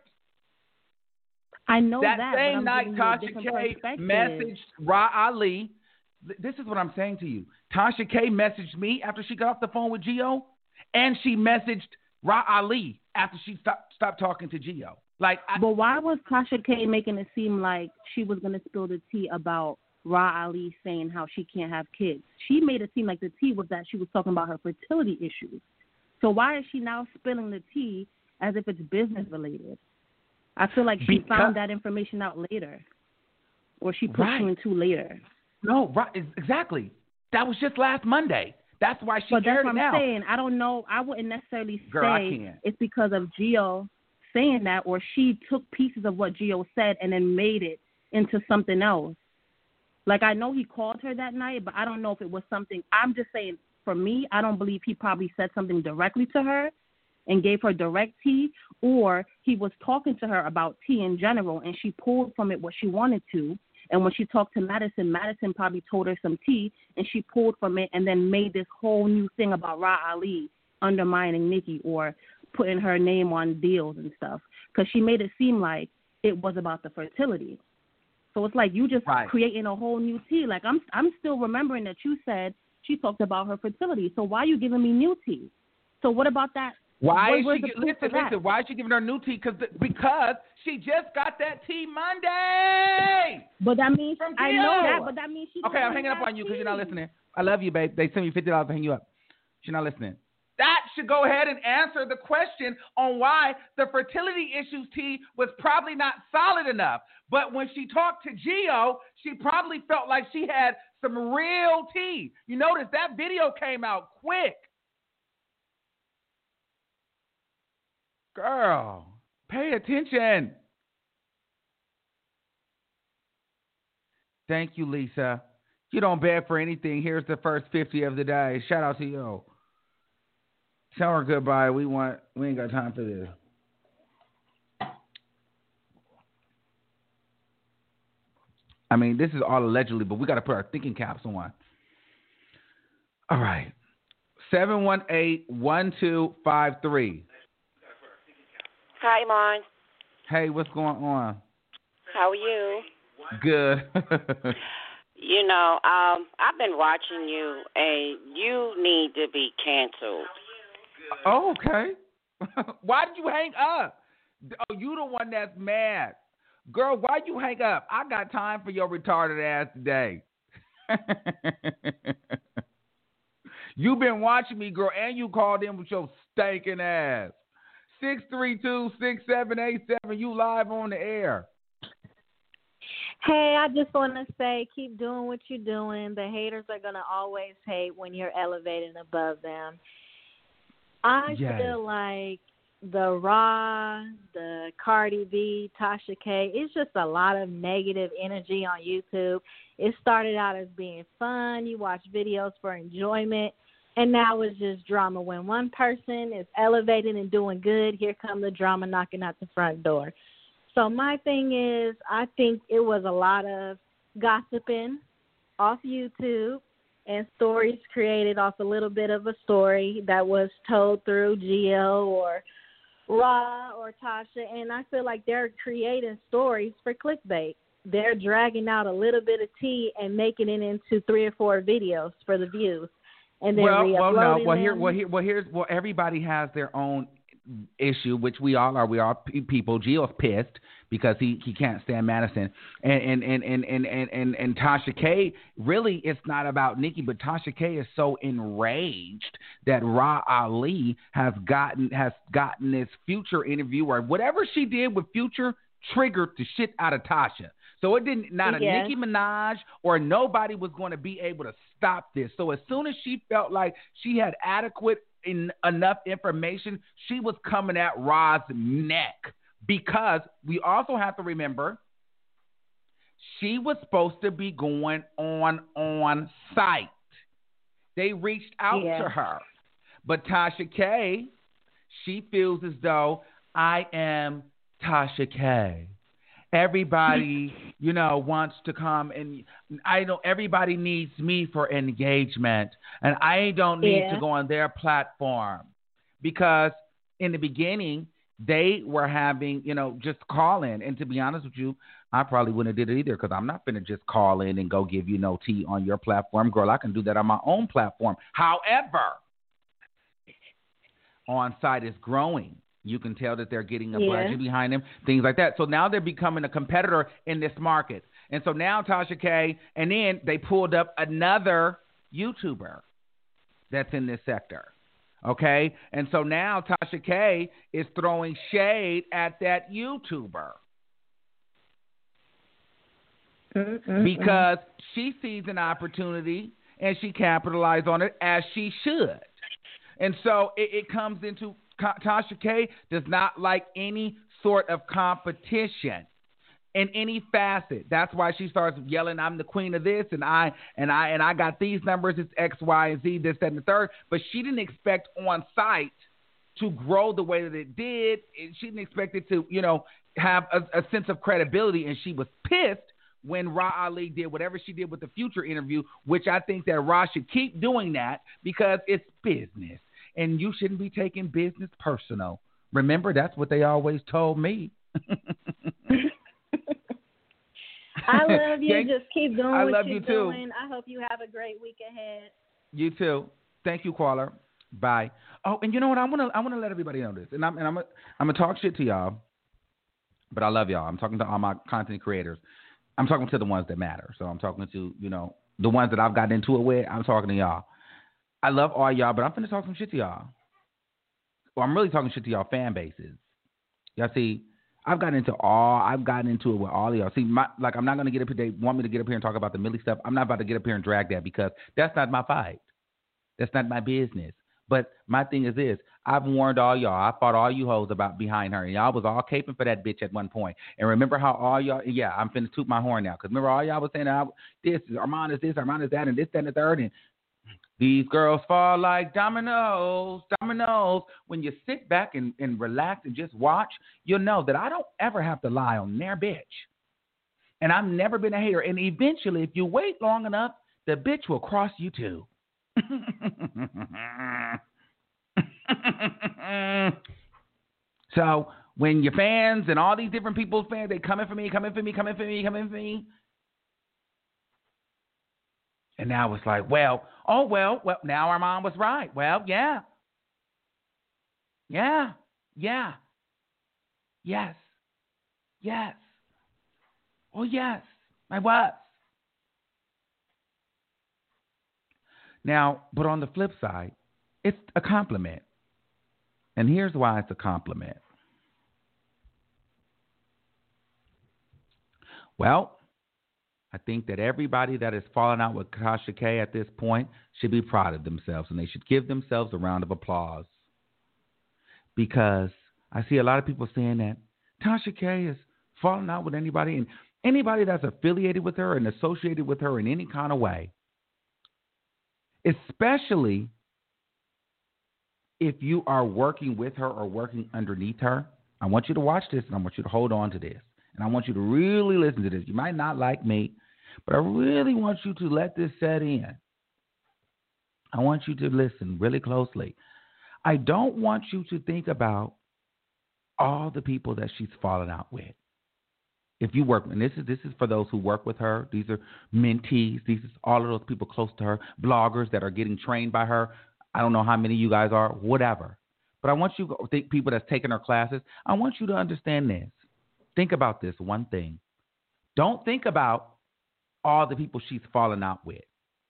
I know that. That same night, Tasha K messaged Ra Ali. This is what I'm saying to you. Tasha K messaged me after she got off the phone with Gio, and she messaged Ra Ali after she stopped, stopped talking to Gio. Like, I, but why was Tasha K making it seem like she was going to spill the tea about Ra Ali saying how she can't have kids? She made it seem like the tea was that she was talking about her fertility issues. So why is she now spilling the tea as if it's business related? I feel like she because, found that information out later, or she put right. two and two later. No, right, exactly. That was just last Monday. That's why she but carried that's what it I'm out. saying. I don't know. I wouldn't necessarily Girl, say it's because of Gio saying that, or she took pieces of what Gio said and then made it into something else. Like, I know he called her that night, but I don't know if it was something. I'm just saying, for me, I don't believe he probably said something directly to her and gave her direct tea, or he was talking to her about tea in general, and she pulled from it what she wanted to. And when she talked to Madison, Madison probably told her some tea, and she pulled from it and then made this whole new thing about Ra Ali undermining Nikki or putting her name on deals and stuff, because she made it seem like it was about the fertility. So it's like you just right. creating a whole new tea. Like, I'm I'm still remembering that you said she talked about her fertility. So why are you giving me new tea? So what about that? Why Where, is she listen, listen, why is she giving her new tea? Cause the, because she just got that tea Monday. But that means From I know that, but that means she Okay, I'm hanging up on you because you're not listening. I love you, babe. They sent me fifty dollars to hang you up. She's not listening. That should go ahead and answer the question on why the fertility issues tea was probably not solid enough. But when she talked to Gio, she probably felt like she had some real tea. You notice that video came out quick. Girl, pay attention. Thank you, Lisa. You don't beg for anything. Here's the first fifty of the day. Shout out to you. Tell her goodbye. We want. We ain't got time for this. I mean, this is all allegedly, but we got to put our thinking caps on. All right. seven one eight, one two five three. Hi, Mon. Hey, what's going on? How are you? Good. You know, um, I've been watching you, and you need to be canceled. Oh, okay. Why did you hang up? Oh, you the one that's mad. Girl, why you hang up? I got time for your retarded ass today. You been watching me, girl, and you called in with your stinking ass. six three two, six seven eight seven, you live on the air. Hey, I just want to say, keep doing what you're doing. The haters are going to always hate when you're elevating above them. I Yes. feel like the Raw, the Cardi B, Tasha K, it's just a lot of negative energy on YouTube. It started out as being fun. You watch videos for enjoyment, and now it's just drama. When one person is elevating and doing good, here comes the drama knocking at the front door. So my thing is, I think it was a lot of gossiping off YouTube and stories created off a little bit of a story that was told through Gio or Ra or Tasha. And I feel like they're creating stories for clickbait. They're dragging out a little bit of tea and making it into three or four videos for the views. And then well, re-uploading well, no. Well, them. here, well, here, well, here's, well, everybody has their own issue, which we all are. We are people. Gio's pissed because he, he can't stand Madison, and and, and, and, and, and, and and Tasha K. Really, it's not about Nikki, but Tasha K. is so enraged that Ra Ali has gotten has gotten this Future interview or whatever she did with Future triggered the shit out of Tasha. So it didn't, not a Yes. Nicki Minaj or nobody was going to be able to stop this. So as soon as she felt like she had adequate in, enough information, she was coming at Ra's neck, because we also have to remember she was supposed to be going on on site. They reached out Yeah. to her, but Tasha K, she feels as though I am Tasha K. Everybody, you know, wants to come, and I don't. Everybody needs me for engagement, and I don't need Yeah. to go on their platform, because in the beginning they were having, you know, just call in. And to be honest with you, I probably wouldn't have did it either, because I'm not going to just call in and go give you no tea on your platform, girl. I can do that on my own platform. However, on site is growing. You can tell that they're getting a Yeah. budget behind them, things like that. So now they're becoming a competitor in this market. And so now Tasha K, and then they pulled up another YouTuber that's in this sector. Okay? And so now Tasha K is throwing shade at that YouTuber. Mm-mm-mm. Because she sees an opportunity and she capitalized on it, as she should. And so it, it comes into Tasha K does not like any sort of competition in any facet. That's why she starts yelling, "I'm the queen of this, and I and I and I got these numbers. It's X, Y, and Z, this, that, and the third." But she didn't expect on site to grow the way that it did. She didn't expect it to, you know, have a, a sense of credibility, and she was pissed when Ra Ali did whatever she did with the Future interview, which I think that Ra should keep doing that, because it's business. And you shouldn't be taking business personal. Remember, that's what they always told me. I love you. Thank- Just keep doing I what love you're you too. doing. I hope you have a great week ahead. You too. Thank you, caller. Bye. Oh, and you know what? I want to I want to let everybody know this, and I'm and I'm a, I'm gonna talk shit to y'all, but I love y'all. I'm talking to all my content creators. I'm talking to the ones that matter. So I'm talking to, you know, the ones that I've gotten into it with. I'm talking to y'all. I love all y'all, but I'm finna talk some shit to y'all. Well, I'm really talking shit to y'all fan bases. Y'all see, I've gotten into all, I've gotten into it with all of y'all. See, my, like, I'm not going to get up here. They want me to get up here and talk about the Millie stuff. I'm not about to get up here and drag that, because that's not my fight. That's not my business. But my thing is this. I've warned all y'all. I fought all you hoes about behind her. And y'all was all caping for that bitch at one point. And remember how all y'all, yeah, I'm finna toot my horn now. Because remember all y'all was saying, I, this, Armand is this, Armand is that, and this, that, and the third. And these girls fall like dominoes, dominoes. When you sit back and, and relax and just watch, you'll know that I don't ever have to lie on their bitch. And I've never been a hater. And eventually, if you wait long enough, the bitch will cross you too. So when your fans and all these different people's fans, they coming for me, coming for me, coming for me, coming for me. And now it's like, well, oh, well, well, now our mom was right. Well, yeah. Yeah. Yeah. Yes. Yes. Oh, yes, I was. Now, but on the flip side, it's a compliment. And here's why it's a compliment. Well, I think that everybody that has fallen out with Tasha K at this point should be proud of themselves, and they should give themselves a round of applause. Because I see a lot of people saying that Tasha K is falling out with anybody, and anybody that's affiliated with her and associated with her in any kind of way, especially if you are working with her or working underneath her. I want you to watch this, and I want you to hold on to this. And I want you to really listen to this. You might not like me, but I really want you to let this set in. I want you to listen really closely. I don't want you to think about all the people that she's fallen out with. If you work, and this is this is for those who work with her. These are mentees. These are all of those people close to her, bloggers that are getting trained by her. I don't know how many of you guys are, whatever. But I want you to think people that's taking her classes. I want you to understand this. Think about this one thing. Don't think about all the people she's fallen out with.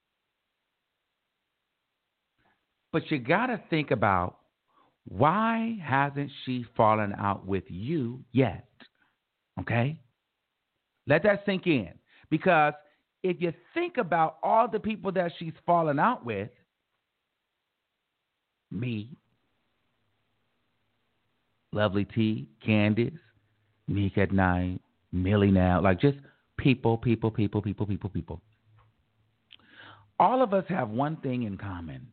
But you got to think about, why hasn't she fallen out with you yet? Okay? Let that sink in. Because if you think about all the people that she's fallen out with, me, Lovely T, Candace, Meek at Night, Millie now, like just people, people, people, people, people, people. All of us have one thing in common.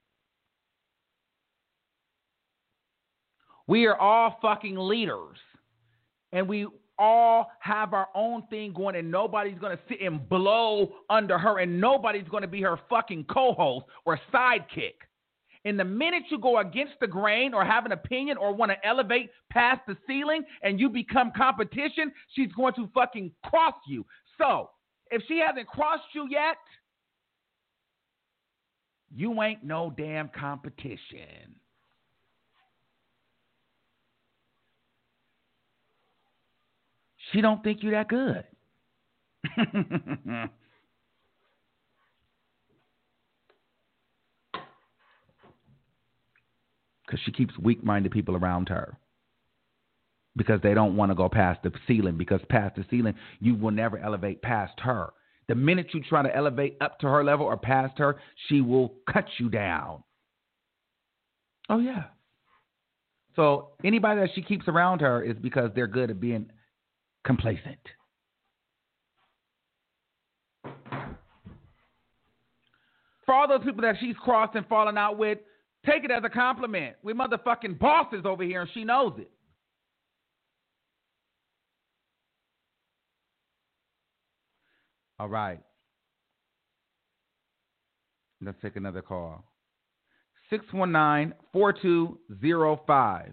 We are all fucking leaders. And we all have our own thing going, and nobody's going to sit and blow under her, and nobody's going to be her fucking co-host or sidekick. And the minute you go against the grain or have an opinion or want to elevate past the ceiling and you become competition, she's going to fucking cross you. So, if she hasn't crossed you yet, you ain't no damn competition. She don't think you that good. Because she keeps weak-minded people around her. Because they don't want to go past the ceiling. Because past the ceiling, you will never elevate past her. The minute you try to elevate up to her level or past her, she will cut you down. Oh, yeah. So anybody that she keeps around her is because they're good at being complacent. For all those people that she's crossed and fallen out with, take it as a compliment. We're motherfucking bosses over here, and she knows it. All right. Let's take another call. six one nine, four two zero five.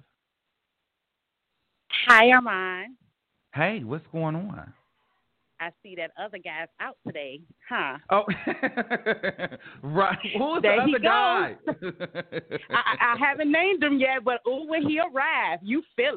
Hi, Armand. Hey, what's going on? I see that other guy's out today, huh? Oh, right. Who's there the other he guy? I, I haven't named him yet, but oh, when he arrived, you feel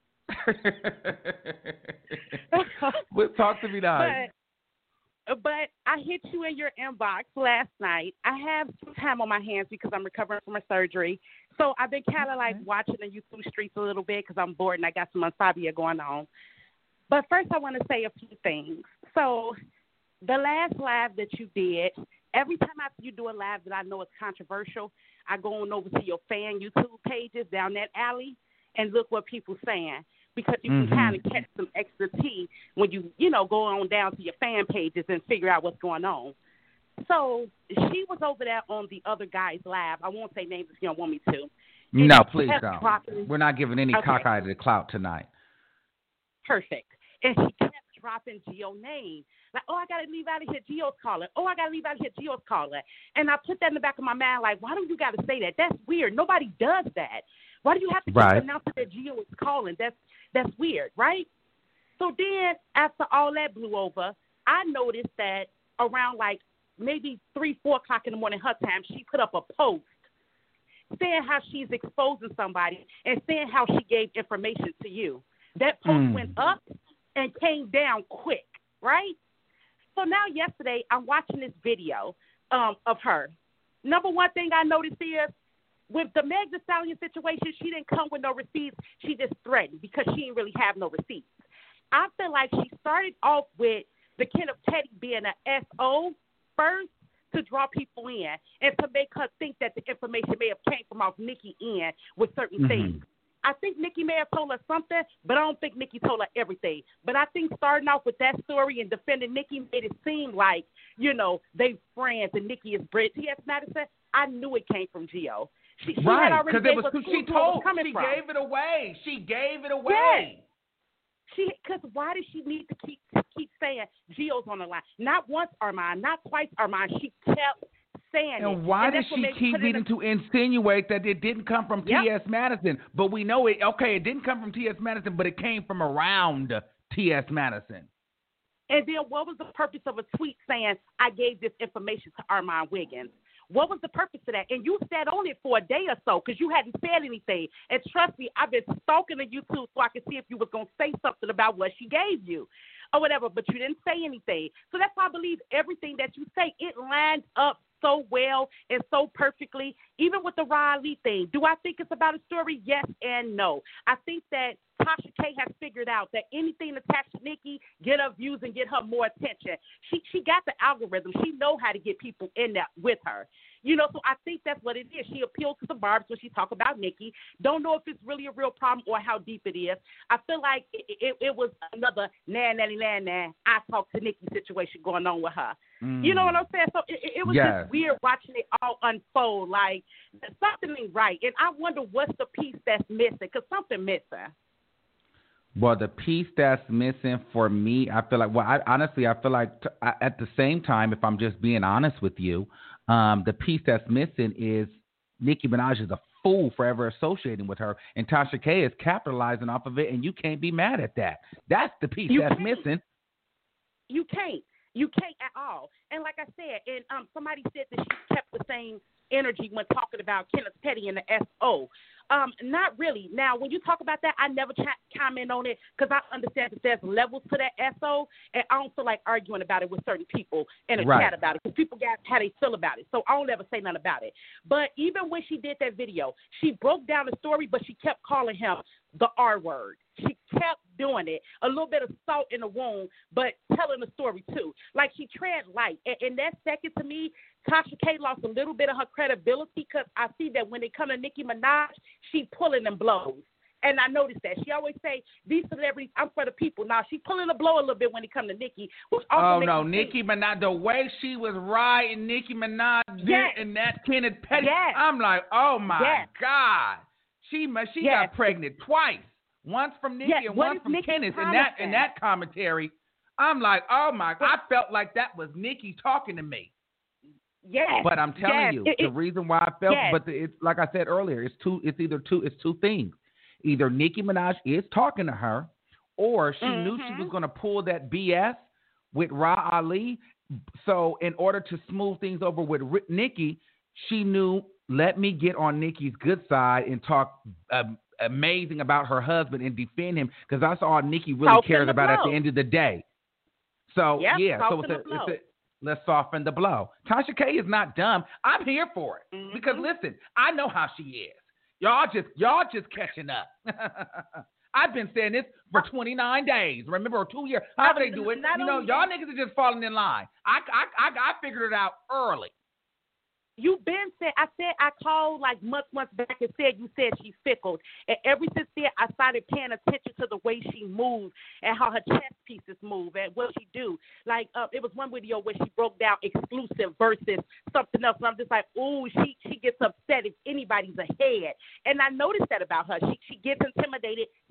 it. Well, talk to me now. But, but I hit you in your inbox last night. I have some time on my hands because I'm recovering from a surgery. So I've been kind of like watching the YouTube streets a little bit because I'm bored and I got some insomnia going on. But first, I want to say a few things. So, the last live that you did, every time after you do a live that I know is controversial, I go on over to your fan YouTube pages down that alley and look what people saying, because you mm-hmm. can kind of catch some extra tea when you, you know, go on down to your fan pages and figure out what's going on. So, she was over there on the other guy's live. I won't say names if you don't want me to. And no, please don't. Dropping. We're not giving any okay. cockeyed clout tonight. Perfect. And she kept dropping Gio's name. Like, oh, I got to leave out of here, Gio's calling. Oh, I got to leave out of here, Gio's calling. And I put that in the back of my mind, like, why do you got to say that? That's weird. Nobody does that. Why do you have to right. keep announcing that Gio is calling? That's that's weird, right? So then, after all that blew over, I noticed that around like maybe three, four o'clock in the morning her time, she put up a post saying how she's exposing somebody and saying how she gave information to you. That post mm. went up and came down quick, right? So now yesterday, I'm watching this video um, of her. Number one thing I noticed is, with the Meg Thee Stallion situation, she didn't come with no receipts. She just threatened because she didn't really have no receipts. I feel like she started off with the Kenneth Petty being an S O first to draw people in and to make her think that the information may have came from off Nikki in with certain mm-hmm. things. I think Nikki may have told her something, but I don't think Nikki told her everything. But I think starting off with that story and defending Nikki made it seem like, you know, they friends and Nikki is Brit. T S. Madison, I knew it came from Gio. She, she right, because it was she told, she from. gave it away. She gave it away. Yes. She, because why does she need to keep keep saying Gio's on the line? Not once, Armand, not twice, Armand. She kept saying and it. And why does she keep needing the... to insinuate that it didn't come from yep. T S. Madison? But we know it. Okay, it didn't come from T S. Madison, but it came from around T S. Madison. And then what was the purpose of a tweet saying, I gave this information to Armand Wiggins? What was the purpose of that? And you sat on it for a day or so because you hadn't said anything. And trust me, I've been stalking the YouTube so I could see if you was going to say something about what she gave you or whatever, but you didn't say anything. So that's why I believe everything that you say, it lined up so well and so perfectly, even with the Riley thing. Do I think it's about a story? Yes and no. I think that Tasha K has figured out that anything attached to Nikki, get her views and get her more attention. She she got the algorithm. She know how to get people in there with her. You know, so I think that's what it is. She appealed to the barbs when she talk about Nikki. Don't know if it's really a real problem or how deep it is. I feel like it, it, it was another nah, nah, nah, nah, I talk to Nikki situation going on with her. Mm. You know what I'm saying? So it, it was yes. just weird watching it all unfold. Like, something ain't right. And I wonder what's the piece that's missing, because something missing. Well, the piece that's missing for me, I feel like, well, I, honestly, I feel like t- I, at the same time, if I'm just being honest with you, um, the piece that's missing is Nicki Minaj is a fool for ever associating with her, and Tasha K is capitalizing off of it, and you can't be mad at that. That's the piece you that's can't. missing. You can't. You can't at all. And like I said, and um, somebody said that she kept the same energy when talking about Kenneth Petty and the S O. Um, not really. Now, when you talk about that, I never ch- comment on it because I understand that there's levels to that S O, and I don't feel like arguing about it with certain people in a right. chat about it because people got how they feel about it. So I don't ever say nothing about it. But even when she did that video, she broke down the story, but she kept calling him the R word. She kept doing it, a little bit of salt in the wound, but telling the story too. Like, she tread light. And, and that second, to me, Tasha K lost a little bit of her credibility because I see that when it comes to Nicki Minaj, she pulling them blows. And I noticed that. She always say, these celebrities, I'm for the people. Now, she pulling the blow a little bit when it comes to Nicki. Which also oh, no, Nicki Minaj, the way she was riding Nicki Minaj yes. and that Kenneth Petty, yes. I'm like, oh, my yes. God. She she yes. got pregnant twice. Once from Nicki yes. and what once from Nicki Kenneth. And that, and that commentary, I'm like, oh, my, I felt like that was Nicki talking to me. Yes. But I'm telling yes. you, it, the it, reason why I felt, yes. but the, it's like I said earlier, it's two. It's either two. It's two things. Either Nicki Minaj is talking to her, or she mm-hmm. knew she was going to pull that B S with Ra Ali. So in order to smooth things over with Nicki, she knew, let me get on Nicki's good side and talk uh, amazing about her husband and defend him, because that's all Nicki really soften cares about blow. At the end of the day. So yep, yeah, so it's a, it's a let's soften the blow. Tasha K is not dumb. I'm here for it. Mm-hmm. Because listen, I know how she is. Y'all just y'all just catching up. I've been saying this for twenty-nine days. Remember, or two years. However they do it. You know, y'all niggas are just falling in line. I I I, I figured it out early. You've been said, I said, I called like months, months back and said, you said she fickle. And ever since then, I started paying attention to the way she moves and how her chest pieces move and what she do. Like, uh, it was one video where she broke down exclusive versus something else. And I'm just like, ooh, she, she gets upset if anybody's ahead. And I noticed that about her. She, she gets intimidated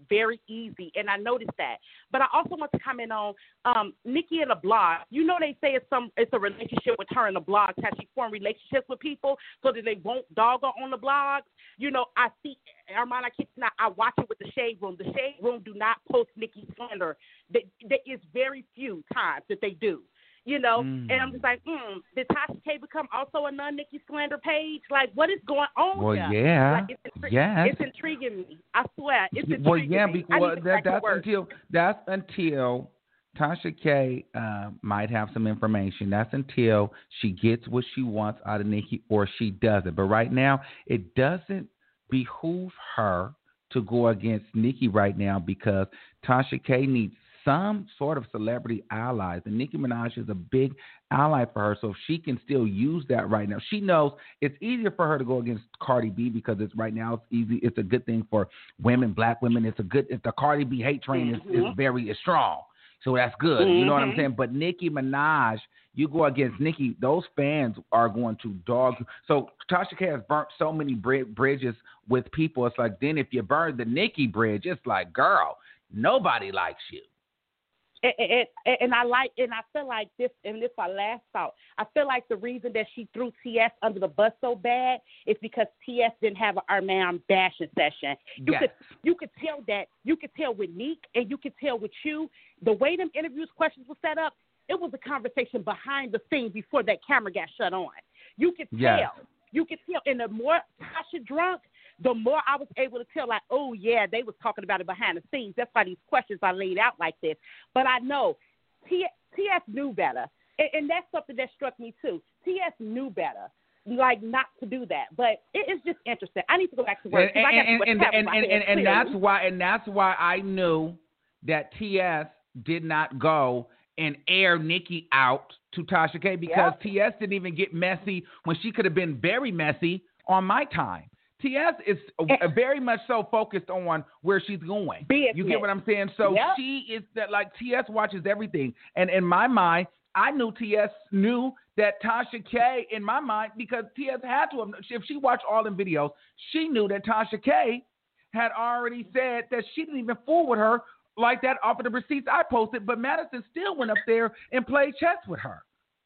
very easy, and I noticed that. But I also want to comment on um, Nikki and the blog. You know, they say it's some it's a relationship with her and the blog. How she formed relationships with people so that they won't dog her on the blogs. You know, I see Armand. I keep not. I watch it with the Shade Room. The Shade Room do not post Nikki slander. There is very few times that they do. You know, mm. and I'm just like, hmm, did Tasha K become also a non-Nikki slander page? Like, what is going on well, here? yeah, like, it's intri- yes. It's intriguing me. I swear, it's intriguing well, yeah, me. because well, that, that's work. until that's until Tasha K uh, might have some information. That's until she gets what she wants out of Nikki, or she doesn't. But right now, it doesn't behoove her to go against Nikki right now because Tasha K needs some sort of celebrity allies, and Nicki Minaj is a big ally for her, so if she can still use that right now. She knows it's easier for her to go against Cardi B because it's right now it's easy. It's a good thing for women, black women. It's a good if the Cardi B hate train is, mm-hmm. is very is strong, so that's good. Mm-hmm. You know what I'm saying? But Nicki Minaj, you go against Nicki, those fans are going to dog you. So Tasha K has burnt so many bridges with people. It's like then if you burn the Nicki bridge, it's like, girl, nobody likes you. And, and, and I like, and I feel like this, and this is my last thought. I feel like the reason that she threw T S under the bus so bad is because T S didn't have an Armand bashing session. You yes. could, you could tell that. You could tell with Neek, and you could tell with you the way them interviews questions were set up. It was a conversation behind the scenes before that camera got shut on. You could tell. Yes. You could tell. And the more Tasha drunk, the more I was able to tell, like, oh, yeah, they was talking about it behind the scenes. That's why these questions are laid out like this. But I know T- T.S. knew better, and, and that's something that struck me, too. T S knew better, like, not to do that. But it, it's just interesting. I need to go back to work. And, I got and, to and, and, and, and, and that's why, and that's why I knew that T S did not go and air Nikki out to Tasha K because yep. T S didn't even get messy when she could have been very messy on My Time. T S is uh, very much so focused on where she's going. Business. You get what I'm saying? So yep. she is that like T S watches everything. And in my mind, I knew T S knew that Tasha K, in my mind, because T S had to have, if she watched all the videos, she knew that Tasha K had already said that she didn't even fool with her like that off of the receipts I posted, but Madison still went up there and played chess with her.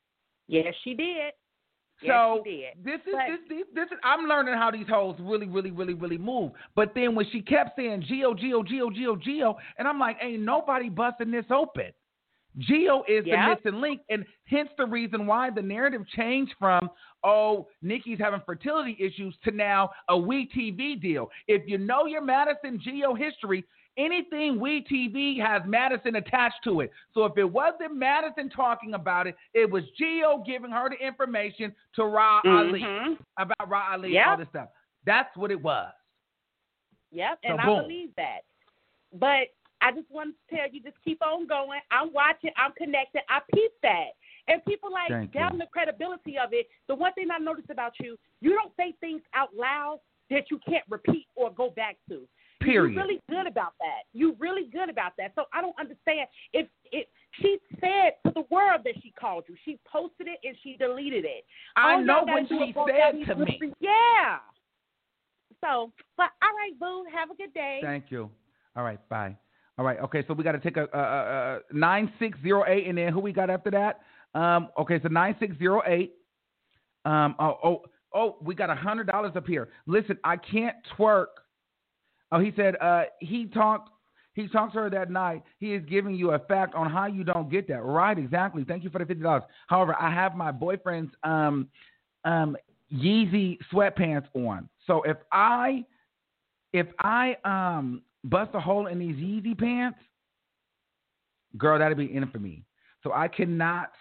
Yes, she did. So yes, this is but, this, this this is I'm learning how these hoes really really really really move. But then when she kept saying Geo Geo Geo Geo Geo, and I'm like, ain't nobody busting this open. Geo is yep. the missing link, and hence the reason why the narrative changed from oh Nikki's having fertility issues to now a We T V deal. If you know your Madison Geo history, anything We T V has Madison attached to it. So if it wasn't Madison talking about it, it was Geo giving her the information to Ra mm-hmm. Ali about Ra Ali yep. and all this stuff. That's what it was. Yep, so and boom. I believe that. But I just want to tell you, just keep on going. I'm watching. I'm connected. I peep that. And people like Thank down you. the credibility of it. The one thing I noticed about you, you don't say things out loud that you can't repeat or go back to. Period. You're really good about that. You're really good about that. So I don't understand if if she said to the world that she called you. She posted it and she deleted it. I All know y'all what gotta do she is go said down to these me. lists. Yeah. So, but all right, boo. Have a good day. Thank you. All right, bye. All right, okay, so we got to take a, a, a, a nine six zero eight, and then who we got after that? Um, okay, so nine six zero eight. Um, oh, oh, oh, we got one hundred dollars up here. Listen, I can't twerk. Oh, he said uh, he talked he talked to her that night. He is giving you a fact on how you don't get that. Right, exactly. Thank you for the fifty dollars. However, I have my boyfriend's um, um, Yeezy sweatpants on. So if I if I um, bust a hole in these Yeezy pants, girl, that'd be in it for me. So I cannot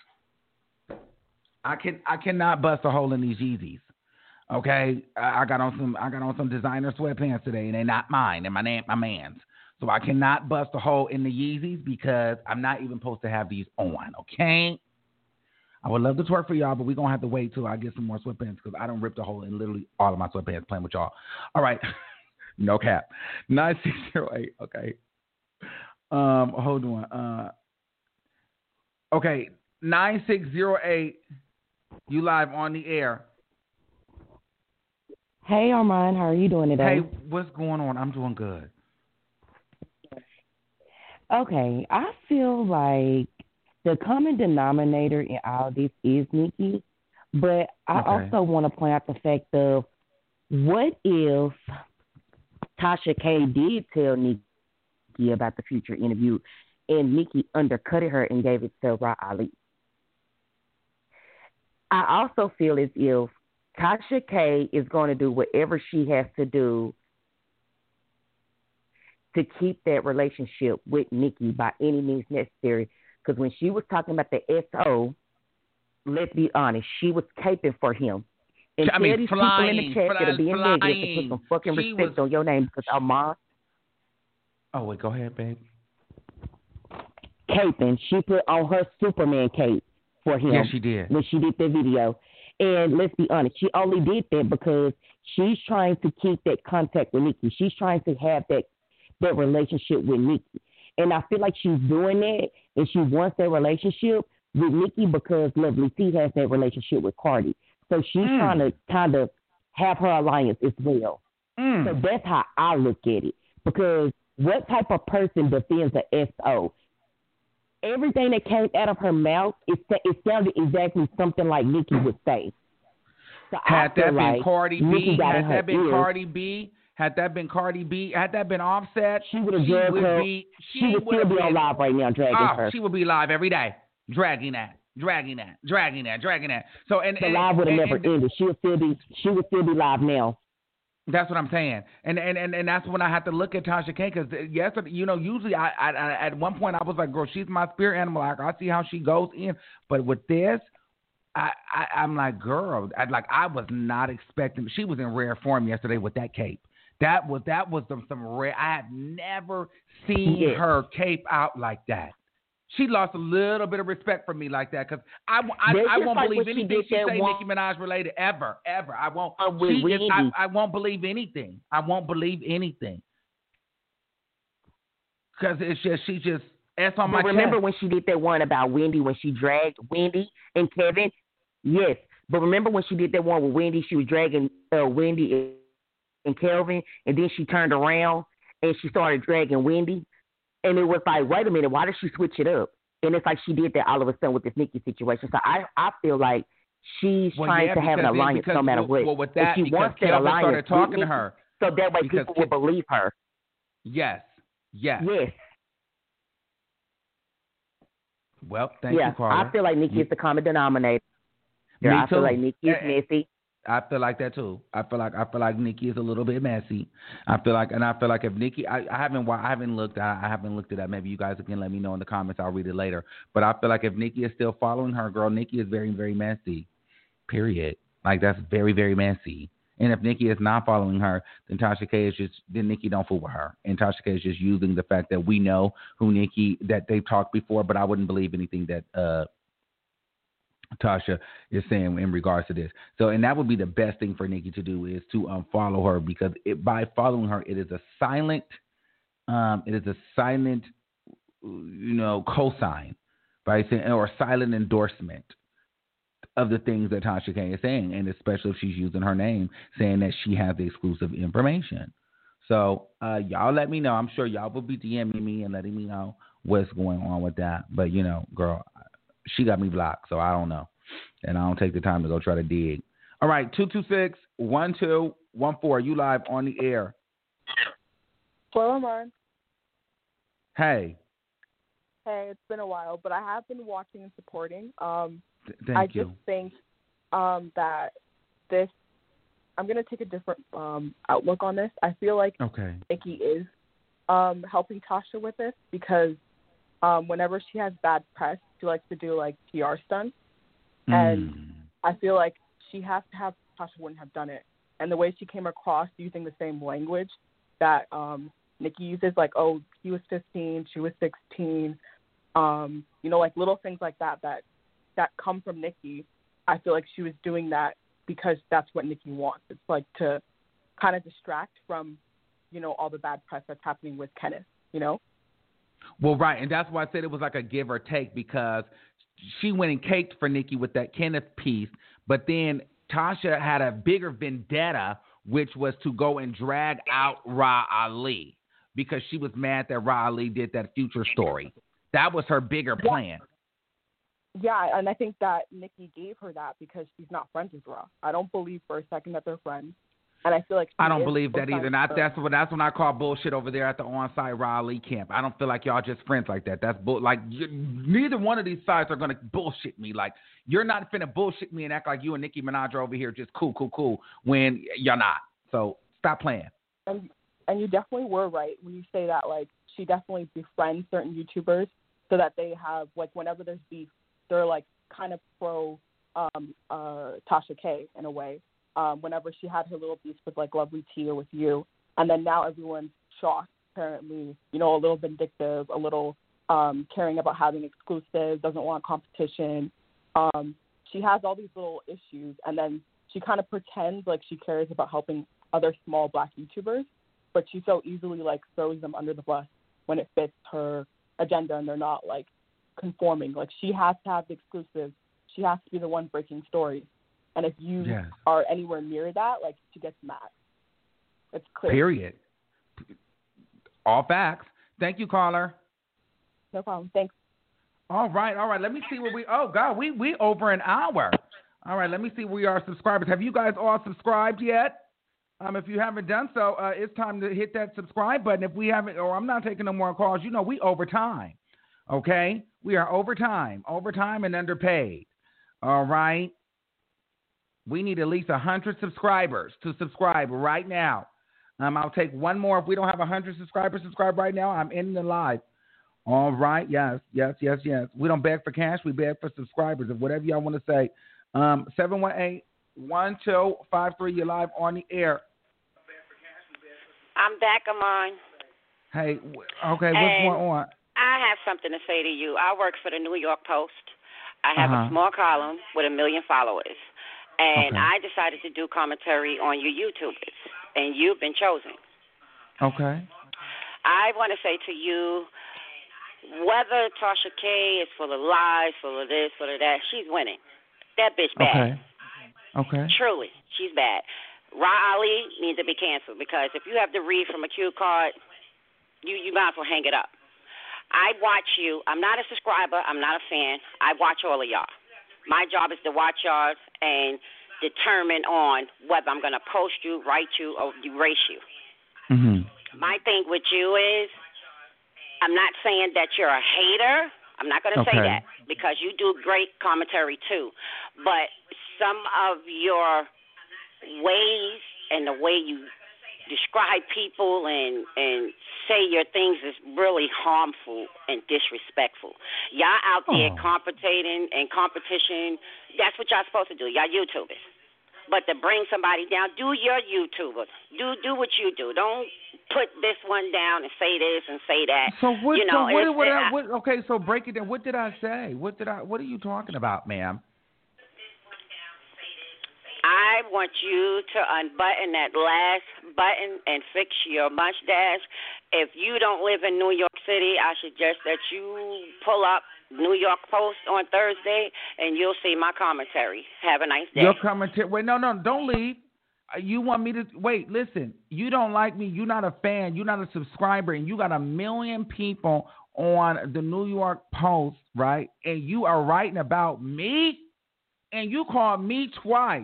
I can I cannot bust a hole in these Yeezys. Okay, I, I got on some I got on some designer sweatpants today, and they're not mine. They're my name, my man's. So I cannot bust a hole in the Yeezys because I'm not even supposed to have these on. Okay. I would love to twerk for y'all, but we're gonna have to wait till I get some more sweatpants because I don't rip a hole in literally all of my sweatpants playing with y'all. All right, no cap. Nine six zero eight. Okay. Um, hold on. Uh, okay, nine six zero eight. You live on the air. Hey, Armand, how are you doing today? Hey, what's going on? I'm doing good. Okay, I feel like the common denominator in all this is Nikki, but I Okay. also want to point out the fact of what if Tasha K did tell Nikki about the future interview and Nikki undercutted her and gave it to Ra Ali. I also feel as if Tasha K is going to do whatever she has to do to keep that relationship with Nikki by any means necessary. Because when she was talking about the S O, let's be honest, she was caping for him. And I tell mean, these flying, people in the chat that are being flying. negative to put some fucking She respect was- on your name because Armand Oh, wait, go ahead, babe. caping. She put on her Superman cape for him. Yeah, she did. When she did the video. And let's be honest, she only did that because she's trying to keep that contact with Nikki. She's trying to have that, that relationship with Nikki. And I feel like she's doing that and she wants that relationship with Nikki because Lovely T has that relationship with Cardi. So she's Mm. trying to kind of have her alliance as well. Mm. So that's how I look at it. Because what type of person defends the S O? Everything that came out of her mouth, it, it sounded exactly something like Nikki would say. So I Had feel that been like Cardi Nikki B, got in had her that been ear. Cardi B, had that been Cardi B, had that been Offset, She would have she dragged would her. be, She, she would would still have be been, on live right now, dragging oh, her. she would be live every day, dragging that, dragging that, dragging that, dragging that. So and, The and live would have and- never and ended. She would still be. She would still be live now. that's what I'm saying, and and and, and that's when I have to look at Tasha K because yes, you know, usually I, I, I at one point I was like, girl, she's my spirit animal. Like, I see how she goes in, but with this. I, I, I'm like, girl, I, like I was not expecting. She was in rare form yesterday with that cape. That was that was some, some rare. I had never seen Yes. her cape out like that. She lost a little bit of respect for me like that because I, I, That's I just won't like believe when she anything did she that say one- Nicki Minaj related ever, ever. I won't. Uh, with She is, I, Wendy. I won't believe anything. I won't believe anything because it's just she just S on my But remember chest. when she did that one about Wendy when she dragged Wendy and Kevin? Yes. But remember when she did that one with Wendy? She was dragging uh, Wendy and, and Kelvin, and then she turned around and she started dragging Wendy. And it was like, wait a minute, why did she switch it up? And it's like she did that all of a sudden with this Nikki situation. So I, I feel like she's Well, trying yeah, to have an because then- alliance because, no matter well, what. well, with And that, she because wants that Kelvin alliance started talking with to Nikki, her. so that way Because people Ke- will believe her. Yes, yes. Yes. Well, thank yeah, you, Carla. I feel like Nikki You- is the common denominator. Me I too. feel like Nikki is Eh, messy. I feel like that too. I feel like I feel like Nikki is a little bit messy. I feel like, and I feel like if Nikki, I, I haven't, wa- I haven't looked, I, I haven't looked at that. Maybe you guys can let me know in the comments. I'll read it later. But I feel like if Nikki is still following her, girl, Nikki is very, very messy. Period. Like that's very, very messy. And if Nikki is not following her, then Tasha K is just, then Nikki don't fool with her. And Tasha K is just using the fact that we know who Nikki, that they've talked before, but I wouldn't believe anything that uh, Tasha is saying in regards to this. So, and that would be the best thing for Nikki to do is to um, follow her because it, by following her, it is a silent, um, it is a silent, you know, cosign, right? Or silent endorsement of the things that Tasha K is saying, and especially if she's using her name, saying that she has the exclusive information. So uh, y'all let me know. I'm sure y'all will be DMing me and letting me know what's going on with that. But, you know, girl, she got me blocked, so I don't know. And I don't take the time to go try to dig. All right, two two six, one two one four. You live on the air. Hello, Amon. Hey. Hey, it's been a while, but I have been watching and supporting. Um, Th- thank I you. just think um, that this, I'm going to take a different um, outlook on this. I feel like Okay. Nikki is um, helping Tasha with this because um, whenever she has bad press, she likes to do like P R stunts. And Mm. I feel like she has to have, Tasha wouldn't have done it. And the way she came across using the same language that um, Nikki uses, like, oh, he was fifteen, she was sixteen, um, you know, like little things like that, that that come from Nikki. I feel like she was doing that because that's what Nikki wants. It's like to kind of distract from, you know, all the bad press that's happening with Kenneth, you know? Well, right, and that's why I said it was like a give or take because she went and caked for Nikki with that Kenneth piece, but then Tasha had a bigger vendetta, which was to go and drag out Ra Ali. because she was mad that Riley did that Future story. That was her bigger plan. Yeah, and I think that Nikki gave her that because she's not friends with Ra. I don't believe for a second that they're friends. And I feel like I don't believe that either. Not, that's what that's when I call bullshit over there at the on-site Raleigh camp. I don't feel like y'all just friends like that. That's bull. Like you, neither one of these sides are gonna bullshit me. Like you're not finna bullshit me and act like you and Nicki Minaj are over here just cool, cool, cool when you're not. So stop playing. And and you definitely were right when you say that. Like she definitely befriends certain YouTubers so that they have like whenever there's beef, they're like kind of pro um, uh, Tasha K in a way. Um, whenever she had her little beef with like Lovely T or with you, and then now everyone's shocked, apparently, you know, a little vindictive, a little um, caring about having exclusives, doesn't want competition. Um, she has all these little issues, and then she kind of pretends like she cares about helping other small Black YouTubers, but she so easily like throws them under the bus when it fits her agenda, and they're not like conforming. Like she has to have the exclusives. She has to be the one breaking stories. And if you yes. are anywhere near that, like, she gets mad. It's clear. Period. All facts. Thank you, caller. No problem. Thanks. All right, all right. Let me see where we – oh, God, we we over an hour. All right, let me see where we are subscribers. Have you guys all subscribed yet? Um, if you haven't done so, uh, it's time to hit that subscribe button. If we haven't – or I'm not taking no more calls. You know, we overtime, okay? We are overtime, overtime and underpaid. All right? We need at least one hundred subscribers to subscribe right now. Um, I'll take one more. If we don't have one hundred subscribers subscribe right now, I'm ending the live. All right. Yes, yes, yes, yes. We don't beg for cash. We beg for subscribers. If whatever y'all want to say. Um, seven one eight, one two five three, you're live on the air. I'm back, Amon. Hey, okay, what's and going on? I have something to say to you. I work for the New York Post. I have uh-huh. a small column with a million followers. And okay. I decided to do commentary on your YouTubers, and you've been chosen. Okay. I want to say to you, whether Tasha K is full of lies, full of this, full of that, she's winning. That bitch bad. Okay. Okay. Truly, she's bad. Ra Ali needs to be canceled because if you have to read from a cue card, you, you might as well hang it up. I watch you. I'm not a subscriber. I'm not a fan. I watch all of y'all. My job is to watch y'all and determine on whether I'm going to post you, write you, or erase you. Mm-hmm. My thing with you is I'm not saying that you're a hater. I'm not going to okay. say that because you do great commentary too. But some of your ways and the way you describe people and, and say your things is really harmful and disrespectful. Y'all out there oh. competing and competition, that's what y'all supposed to do. Y'all YouTubers. But to bring somebody down, do your YouTuber. Do do what you do. Don't put this one down and say this and say that. So what? You know, so what, it's, what, it, I, what? Okay, so break it down. What did I say? What did I? What are you talking about, ma'am? I want you to unbutton that last button and fix your mustache. If you don't live in New York City, I suggest that you pull up New York Post on Thursday, and you'll see my commentary. Have a nice day. Your commentary. Wait, no, no, don't leave. You want me to wait? Listen, you don't like me. You're not a fan. You're not a subscriber, and you got a million people on the New York Post, right? And you are writing about me, and you called me twice.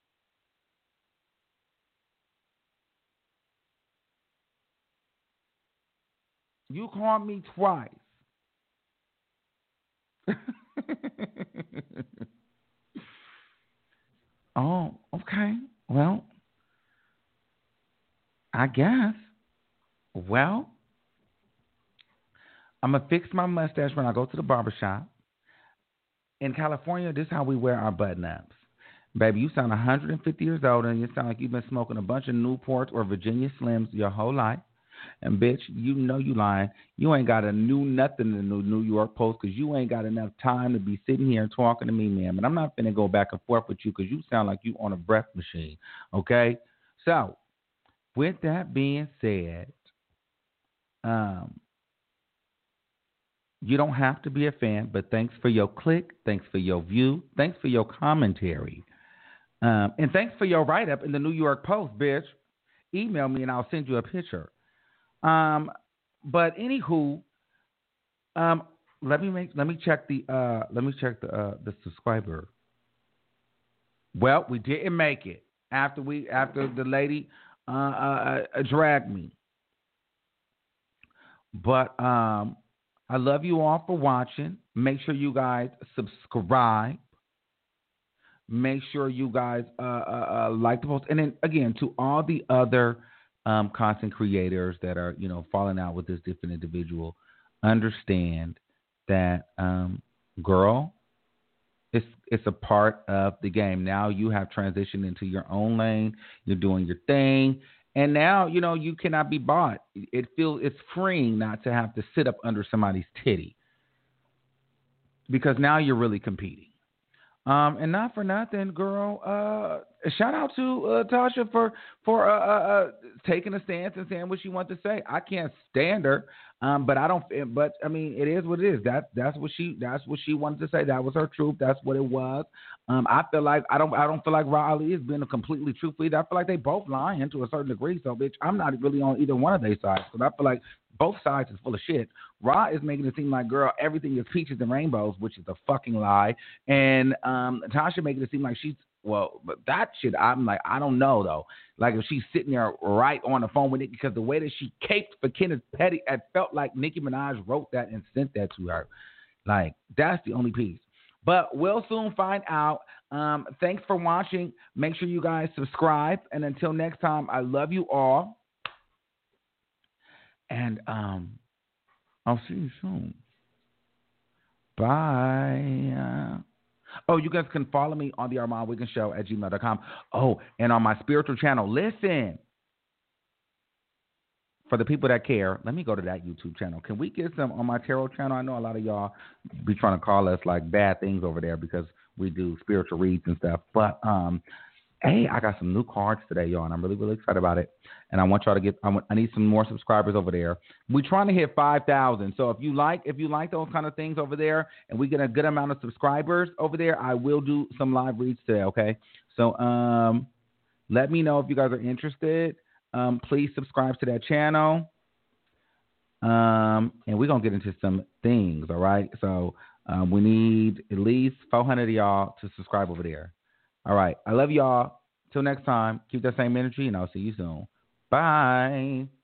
You called me twice. Oh, okay. Well, I guess. Well, I'm going to fix my mustache when I go to the barbershop. In California, this is how we wear our button-ups. Baby, you sound one hundred fifty years old, and you sound like you've been smoking a bunch of Newports or Virginia Slims your whole life. And, bitch, you know you lying. You ain't got a new nothing in the New York Post because you ain't got enough time to be sitting here and talking to me, ma'am. And I'm not going to go back and forth with you because you sound like you on a breath machine, okay? So, with that being said, um, you don't have to be a fan, but thanks for your click. Thanks for your view. Thanks for your commentary. Um, and thanks for your write-up in the New York Post, bitch. Email me and I'll send you a picture. Um, but anywho, um, let me make let me check the uh let me check the uh the subscriber. Well, we didn't make it after we after the lady uh, uh, uh dragged me. But um, I love you all for watching. Make sure you guys subscribe. Make sure you guys uh, uh, uh, like the post. And then, again, to all the other um, content creators that are, you know, falling out with this different individual, understand that, um, girl, it's, it's a part of the game. Now you have transitioned into your own lane. You're doing your thing. And now, you know, you cannot be bought. It feels it's freeing not to have to sit up under somebody's titty, because now you're really competing. Um, and not for nothing, girl. Uh, shout out to uh, Tasha for for uh, uh, uh, taking a stance and saying what she wants to say. I can't stand her, um, but I don't. But I mean, it is what it is. That that's what she that's what she wanted to say. That was her truth. That's what it was. Um, I feel like I don't I don't feel like Ra Ali is being completely truthful either. I feel like they both lying to a certain degree. So, bitch, I'm not really on either one of their sides, because I feel like both sides is full of shit. Ra is making it seem like, girl, everything is peaches and rainbows, which is a fucking lie. And um, Tasha making it seem like she's, well, but that shit, I'm like, I don't know, though. Like, if she's sitting there right on the phone with Nicki, because the way that she caped for Kenneth Petty, it felt like Nicki Minaj wrote that and sent that to her. Like, that's the only piece. But we'll soon find out. Um, thanks for watching. Make sure you guys subscribe. And until next time, I love you all. And um, I'll see you soon. Bye. Oh, you guys can follow me on the Armand Wiggins Show at gmail dot com. Oh, and on my spiritual channel. Listen, for the people that care, let me go to that YouTube channel. Can we get some on my tarot channel? I know a lot of y'all be trying to call us like bad things over there because we do spiritual reads and stuff. But um, hey, I got some new cards today, y'all, and I'm really, really excited about it. And I want y'all to get, I, want, I need some more subscribers over there. We're trying to hit five thousand. So if you like, if you like those kind of things over there and we get a good amount of subscribers over there, I will do some live reads today, okay? So um, let me know if you guys are interested. Um, please subscribe to that channel. Um, and we're going to get into some things, all right? So um, we need at least four hundred of y'all to subscribe over there. All right. I love y'all. Till next time, keep that same energy, and I'll see you soon. Bye.